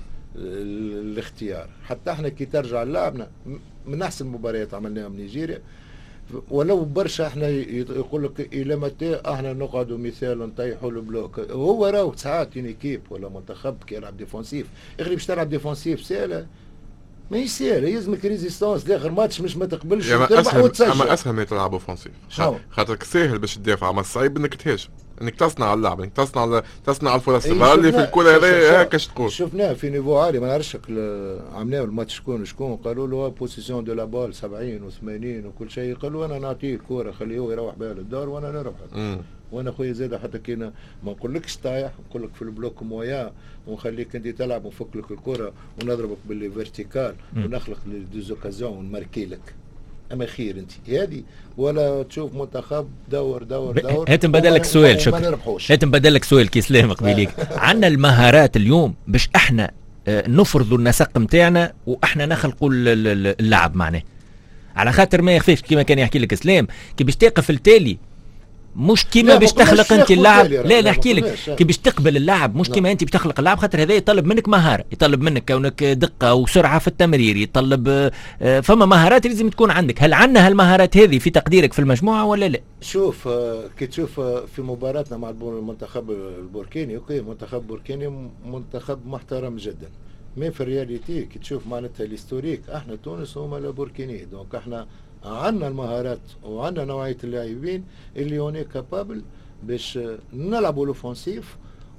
الاختيار. حتى احنا كي ترجع لعبنا من احسن المباريات عملناها من نيجيريا، ولو برشا احنا يقول لك الى متى احنا نقعدوا مثال نطيحوا البلوك. هو راهو ساعات ايكيب ولا منتخب كي يلعب ديفونسيف اخي باش تلعب ديفونسيف سهله ما يصير، يلزمك ريزيستونس لاخر ماتش مش ما تقبلش تربح وتسجل. اما اسهل ما تلعب اوفنسيف خاطر ساهل باش تدافع، اما الصعيب انك تهاجم، انك تصنع اللعب، انك تصنع تصنع الفرص اللي في الكره هذه هكا تقول. شفناه في نيفو عالي ما نعرفش عملناه الماتش شكون شكون قالوا له بوزيسيون دو لا بول سبعين وثمانين وكل شيء، قالوا انا نعطيه الكره خليه هو يروح بها للدار وانا نربح. وانا خويا زاد حتى كينا ما نقولكش طايح، نقول لك في البلوك مويا ونخليك انت تلعب ونفك لك الكره ونضربك باللي فيرتيكال ونخلق لي دوزوكازيون ونماركي لك. اما خير انت هذه ولا تشوف منتخب دور دور دور. هات نبدلك سؤال شكرا. هات نبدلك سؤال كي سلام قبيليك. عندنا المهارات اليوم باش احنا نفرضوا النسق نتاعنا واحنا نخلقوا اللعب معناه، على خاطر ما يخفيش كما كان يحكي لك سلام كي باش تقف التالي مش كيما باش تخلق انت اللعب. لا لا احكي لك كي باش تقبل اللعب مش كيما انت بتخلق اللعب، خاطر هذا يطلب منك مهاره، يطلب منك كونك دقه وسرعه في التمرير، يطلب فما مهارات لازم تكون عندك. هل عندنا هالمهارات هذه في تقديرك في المجموعه ولا لا؟ شوف كي تشوف في مباراتنا مع المنتخب البوركيني، اوكي منتخب بوركيني منتخب محترم جدا، مي في الرياليتي كي تشوف معناتها الهيستوريك احنا تونس هما لا بوركيني، دونك احنا عندنا المهارات وعندنا نوعيه اللاعبين اللي هوني كابابل باش نلعبوا الاوفنسيف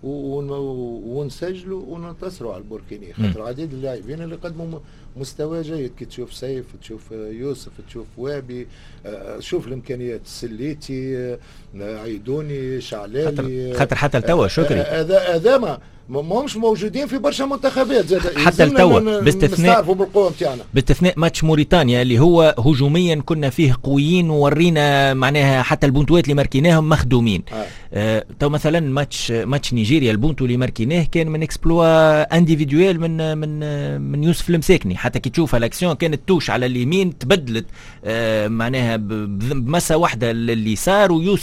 ونسجلوا وننتصروا على البوركيني، خاطر عديد اللاعبين اللي قدموا مستوى جيد. كي تشوف سيف، تشوف يوسف، تشوف وابي، شوف الامكانيات سليتي، عيدوني، شعلالي، خاطر حتى لتوا شكري هذا هذا ما ما همش موجودين في برشا منتخبات زاد حتى لتوا، باستثناء بالقوه نتاعنا، باستثناء ماتش موريتانيا اللي هو هجوميا كنا فيه قويين وورينا معناها حتى البونتوات اللي ماركيناهم مخدومين. آه. آه تو مثلا ماتش ماتش نيجيريا البونتو اللي ماركيناه كان من اكسبلوا انديفيدويل من من من يوسف المساكني، حتى كي تشوف الاكسيون كانت توش على اليمين تبدلت آه معناها بمسه واحده لليسار ويوسف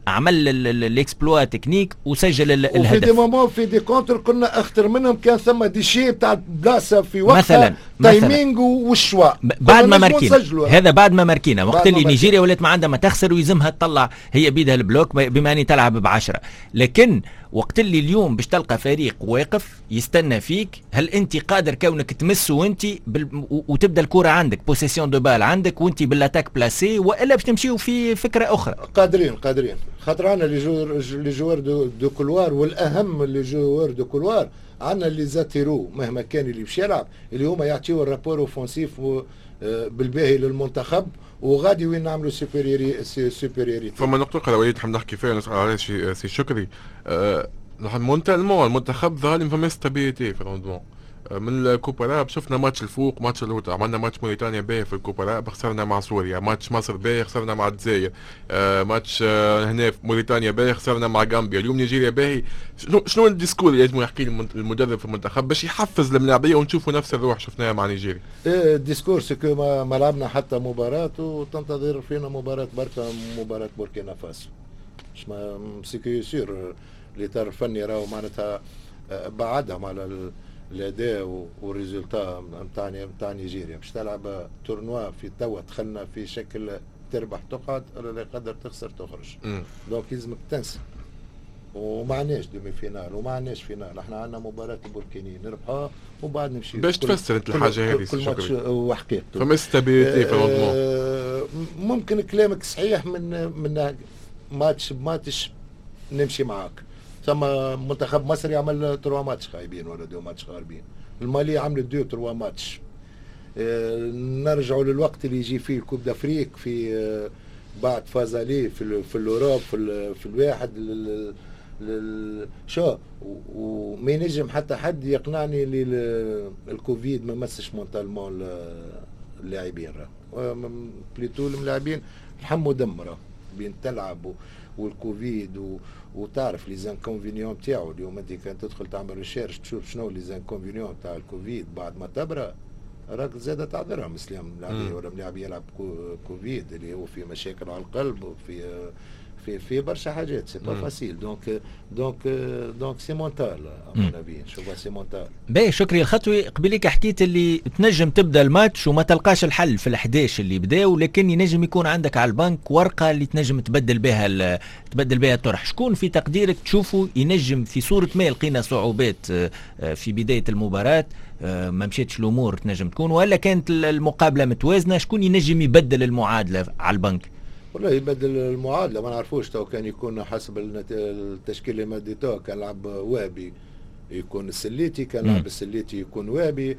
عمل الاكسبلوا تكنيك وسجل الهدف. وفي دي مومون في دي كونتر كنا اخطر منهم، كان ثم دي شيء بتاع بلاصه في وقتها مثلا تايمينج والشوا بعد ما ماركينا هذا بعد ما ماركينا وقت اللي نيجيريا ولات ما عندها ما تخسر ويلزمها تطلع هي بيدها البلوك بما اني تلعب بعشرة. لكن وقت اللي اليوم باش تلقى فريق واقف يستنى فيك، هل انت قادر كونك تمس وانت بال... وتبدا الكره عندك بوسيسيون دو بال عندك وانت بالاتاك بلاسي، والا باش تمشيو في فكره اخرى؟ قادرين قادرين خاطر عندنا لي جوار لي جوار دو, دو كولوار، والاهم لي جوار دو كولوار عندنا لي زاتيرو مهما كان اللي باش يلعب اللي هما يعطيو الرابور اوفونسيف بالباهي للمنتخب وغادي وين نعملوا سوبيريوري سوبيريوريتي. فما نقطة قال وليد حمد نحكي فيها نسأل عليها سي شكري. أه مونتالمون المنتخب ظهر فما ستابيليتي في الروندمون. من الكوبا راب شفنا ماتش الفوق ماتش الهوتا، عملنا ماتش موريتانيا باهي في الكوبا راب خسرنا مع سوريا، ماتش مصر باهي خسرنا مع الجزائر، آه ماتش آه هنا في موريتانيا باهي خسرنا مع غامبيا، اليوم نيجيريا باهي. شنو شنو الديسكور اللي لازم يحكي المدرب في المنتخب باش يحفز الملاعبيه ونشوفوا نفس الروح شفناها مع نيجيريا؟ إيه الديسكور سكو ما, ما لعبنا حتى مباراه وتنتظر فينا مباراه بركه مباراه بوركينا فاسو. مش ما سكو سير الاطار الفني راهو معناتها بعدهم على الاداء والريزولتا نتاع نتاع نيجيريا. باش تلعب تورنوا في توا دخلنا في شكل تربح تقعد ولا لا يقدر تخسر تخرج. دونك لازمك تنسى وما عندناش دومي فينال وما عندناش فينال، احنا عندنا مباراه بوركيني نربحها وبعد نمشي. باش تفسر انت الحاجه هذه كل ماتش وحقيقته فما ستابيليتي في الروندمون. آه ممكن كلامك صحيح من من ماتش بماتش نمشي معاك. ثم منتخب مصر يعمل تروا ماتش خايبين ولا دو ماتش خاربين، المالي عملت دو تروا ماتش. اه نرجعوا للوقت اللي يجي فيه الكوب دافريك في اه بعد فازالي في في الاوروب في, في الواحد لل لل شو وما ينجم حتى حد يقنعني اللي الكوفيد ما مسش مونتالمون اللاعبين. راه بليتو اللاعبين لحموا دم راه بين تلعب والكوفيد و وتعرف لي زانكونفينيون تاعو. اليوم انت كان تدخل تعمل ريشيرش تشوف شنو لي زانكونفينيون تاع الكوفيد بعد ما تبرا راك زاد تعذرها مسلم لاعبيه ولا لاعب يلعب كوفيد اللي هو في مشاكل على القلب وفي في في برشا حاجات سي با فاسيل. دونك دونك دونك سي مونتال امون افي نشوفها سي مونتال. باهي شكري الخطوي قبليك حكيت اللي تنجم تبدا الماتش وما تلقاش الحل في الحداش اللي بداو، لكن ينجم يكون عندك على البنك ورقه اللي تنجم تبدل بها تبدل بها الطرح. شكون في تقديرك تشوفوا ينجم في صوره ما لقينا صعوبات في بدايه المباراه ما مشيتش الامور تنجم تكون، ولا كانت المقابله متوازنه؟ شكون ينجم يبدل المعادله على البنك؟ والله يبدل المعادله ما نعرفوش. تو كان يكون حسب التشكيل اللي مديتوه، كان لعب وابي يكون السليتي، كان لعب السليتي يكون وابي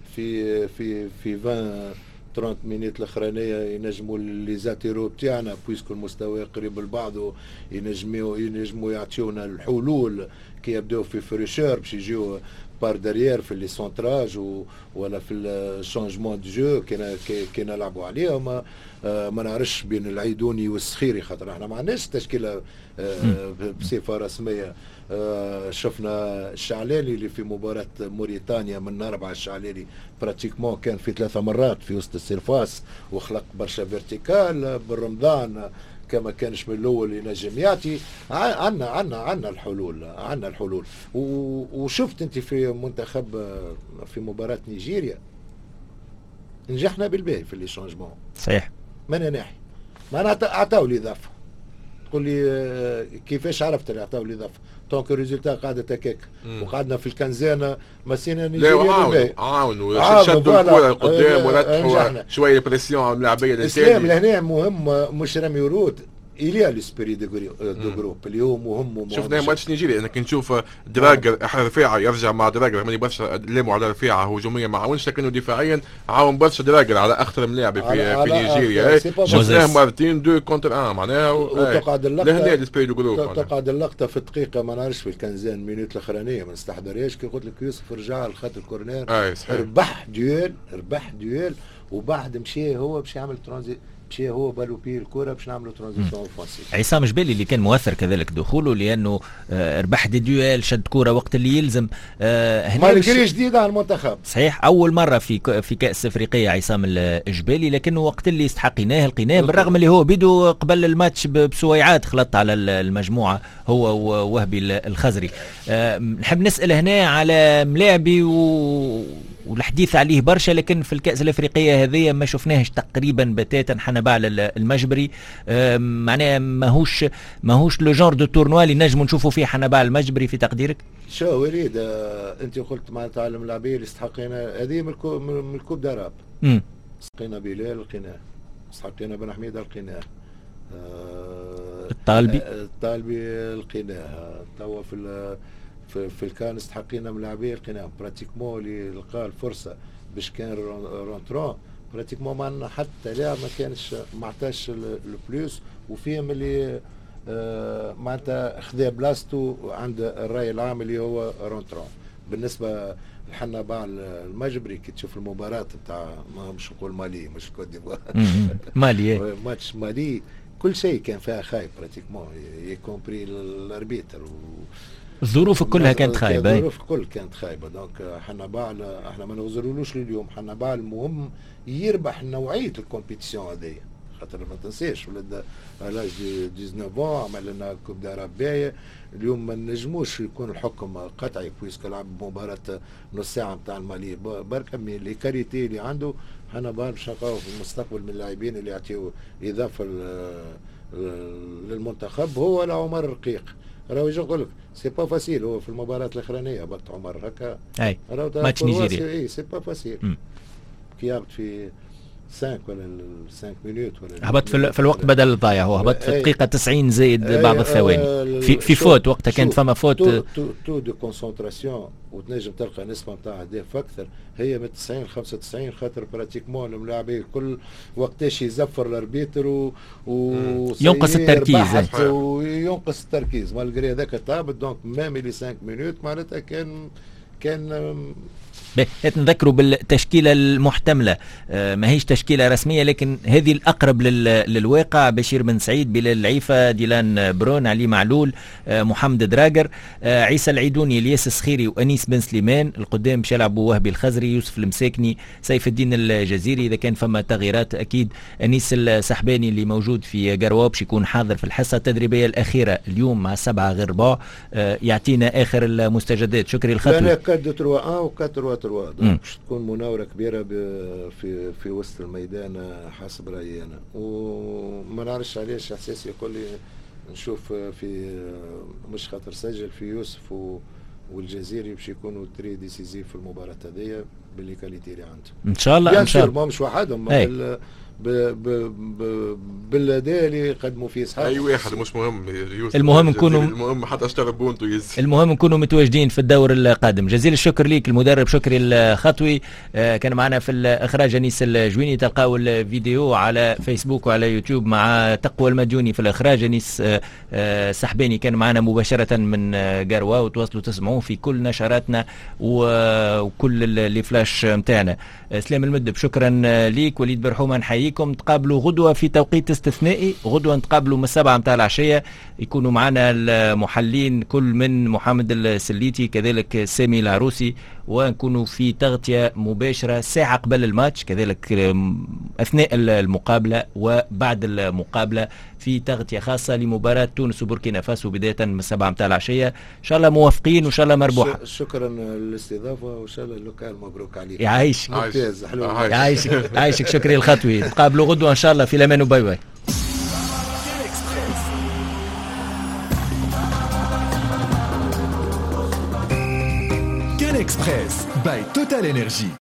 في في في عشرين ثلاثين مينيت الاخرانيه ينجموا لي زاتيرو بتاعنا بويسكو المستوى قريب لبعض ينجموا ينجموا يعطيونا الحلول كي يبداو في فريشور باش يجيو بار داريير في لي سونتراج ولا في الشونجمون دو جو كي كي نلعبوا عليهم. آه ما نعرفش بين العيدوني والسخيري خاطر احنا ما عندناش تشكيله آه بصفه رسميه. آه شفنا الشعلالي اللي في مباراه موريتانيا من اربعه الشعلالي براتيكمون كان في ثلاثه مرات في وسط السيرفاس وخلق برشا فيرتيكال. بالرمضان كما كانش من الاول ينجم يعطي. عندنا عندنا عندنا الحلول عندنا الحلول. وشفت انت في منتخب في مباراه نيجيريا نجحنا بالباهي في لي شونجمون صحيح من ناحيه ما عطاو لي اضافه. تقول لي كيفاش عرفت اللي عطاو لي اضافه؟ دونك الريزلتا قاعده تكاك وقعدنا في الكنزانه مسينا نيجيريا. لا عاونوا عاونوا شدوا الكره قدام ورتحوا شويه بريسيون على اللاعبيه. الاسلام لهنا مهم مش رمي ورود إليا لسبيري دو جروب اليوم مهم. شفنا ماتش نيجيريا انك نشوف دراجر احد رفيعه يرجع مع دراجر ماني برشا لاموا على رفيعه هجوميا ما عاونش لكنه دفاعيا عاون برشا دراجر على اخطر من لاعب في, في نيجيريا. شفناه مرتين دو كونتر ان معناها وتقعد اللقطه لهنا لسبيري دو جروب تقعد اللقطه في الدقيقه ما نعرفش في الكنزان مينوت الاخرانيه ما نستحضرهاش كي قلت لك يوسف رجع لخط الكورنير ربح ديول ربح ديول وبعد مشي هو باش يعمل ترانزي مشي هو بالو بي الكره باش نعملوا ترانزيسيون اوفنسيف. عصام جبالي اللي كان مؤثر كذلك دخوله لانه آه ربح دي دويل شد كوره وقت اللي يلزم. آه مالكري جديد على المنتخب صحيح اول مره في في كاس افريقيا عصام الجبالي لكنه وقت اللي استحقيناه لقيناه بالرغم اللي هو بيدو قبل الماتش بسويعات خلط على المجموعه هو ووهبي الخزري. آه نحب نسال هنا على ملاعبي و والحديث عليه برشا لكن في الكأس الأفريقية هذه ما شفناهش تقريبا بتاتا حنبال المجبري. معناها ماهوش ماهوش لو جور دو تورنوا اللي نجموا نشوفوا فيه حنبال المجبري في تقديرك؟ شو وليد آه انت قلت مع تعلم اللاعبين اللي استحقينا هذه من الكوب من الكوب داراب. استحقينا بلال لقيناه، استحقينا بن حميده لقيناه، آه الطالبي الطالبي لقيناه، توا في في, في الكان استحقينا من اللاعبين لقيناهم براتيكمون اللي لقى الفرصه باش كان رونترون براتيكمون معنا حتى لاعب ما كانش ما عطاش البلوس وفيهم اللي آه معناتها خذا بلاصتو عند الراي العام اللي هو رونترون. بالنسبه لحنا باع المجبري كي تشوف المباراه نتاع مش نقول مالي مش كوت ديفوار مالي ماتش مالي كل شيء كان فيها خايب براتيكمون يكومبري الاربيتر و الظروف كلها كانت خايبه. الظروف الكل كانت خايبه دونك حنا باع احنا ما نغزرولوش اليوم حنا باع المهم يربح نوعيه الكومبيتيسيون هذيا خاطر ما تنساش ولد علاج تسعطاش عمل لنا كوب داراب باهيه. اليوم ما نجموش يكون الحكم قطعي بويسك لعب مباراه نص ساعه نتاع المالي بركه من لي كاريتي اللي عنده حنا باع باش نلقاو في المستقبل من اللاعبين اللي يعطيو اضافه للمنتخب هو ولا عمر الرقيق. راهو يجي نقول لك سي با فاسيل هو في المباراه الاخرانيه هبط عمر هكا اي ماتش نيجيريا اي سي با فاسيل كي هبط في خمسة ولا خمسة مينوت ولا هبط في, في الوقت بدل الضايع هو هبط في الدقيقه تسعين زايد بعض الثواني في في فوت وقتها كانت فما فوت تو تو, تو دو كونسونطراسيون وتنجم تلقى نسبه نتاع اهداف اكثر هي من تسعين ل خمسة وتسعين خاطر براتيكمون الملاعبين الكل وقتاش يزفر الاربيتر و, و ينقص التركيز وينقص التركيز مالغري هذاك تهبط دونك ميم لي خمسة مينوت معناتها كان كان نذكروا بالتشكيله المحتمله آه ما هيش تشكيله رسميه لكن هذه الاقرب للواقع. بشير بن سعيد، بلال العيفه، ديلان برون، علي معلول، آه محمد دراجر، آه عيسى العيدوني، الياس الصخيري وانيس بن سليمان. القدام باش يلعبوا وهبي الخزري، يوسف المساكني، سيف الدين الجزيري. اذا كان فما تغييرات اكيد انيس السحباني اللي موجود في جروا باش يكون حاضر في الحصه التدريبيه الاخيره اليوم مع سبعه غير ربع آه يعطينا اخر المستجدات. شكري الخطوي انا كاد ثلاثة واحد و أربعة باش تكون مناوره كبيره في في وسط الميدان حسب رايي انا. وما نعرفش علاش احساسي يقول لي نشوف في مش خاطر سجل في يوسف والجزيري باش يكونوا تري ديسيزيف في المباراه هذيا باللي كاليتي اللي عنده ان شاء الله. ان شاء الله مش وحدهم بالاداء اللي يقدموا فيه صحاب اي واحد مش مهم يوسف المهم نكونوا المهم حتى اشترى بونتو يز المهم نكونوا متواجدين في الدور القادم. جزيل الشكر ليك المدرب شكري الخطوي. آه كان معنا في الاخراج انيس الجويني. تلقاو الفيديو على فيسبوك وعلى يوتيوب مع تقوى المديوني في الاخراج. انيس آه آه سحباني كان معنا مباشره من آه جروا وتواصلوا تسمعوه في كل نشراتنا وكل اللي فلاش نتاعنا. آه سلام المدب شكرا آه ليك. وليد برحومه نحييكم. تقابلوا غدوه في توقيت استثنائي، غدوه نتقابلوا من السبعه متاع العشيه. يكونوا معنا المحلين كل من محمد السليتي كذلك سامي العروسي، ونكونوا في تغطيه مباشره ساعه قبل الماتش كذلك اثناء المقابله وبعد المقابله في تغطيه خاصه لمباراه تونس وبوركينا فاسو بدايه من السبعه متاع العشيه. ان شاء الله موافقين وان شاء الله مربوحه. شكرا للاستضافه وان شاء الله اللوكال مبروك عليك. يعيشك ممتاز حلو يعيشك يعيشك شكري الخطوي. تقابلوا غدوه ان شاء الله في الامان وباي باي. كان اكسبريس باي توتال انرجي.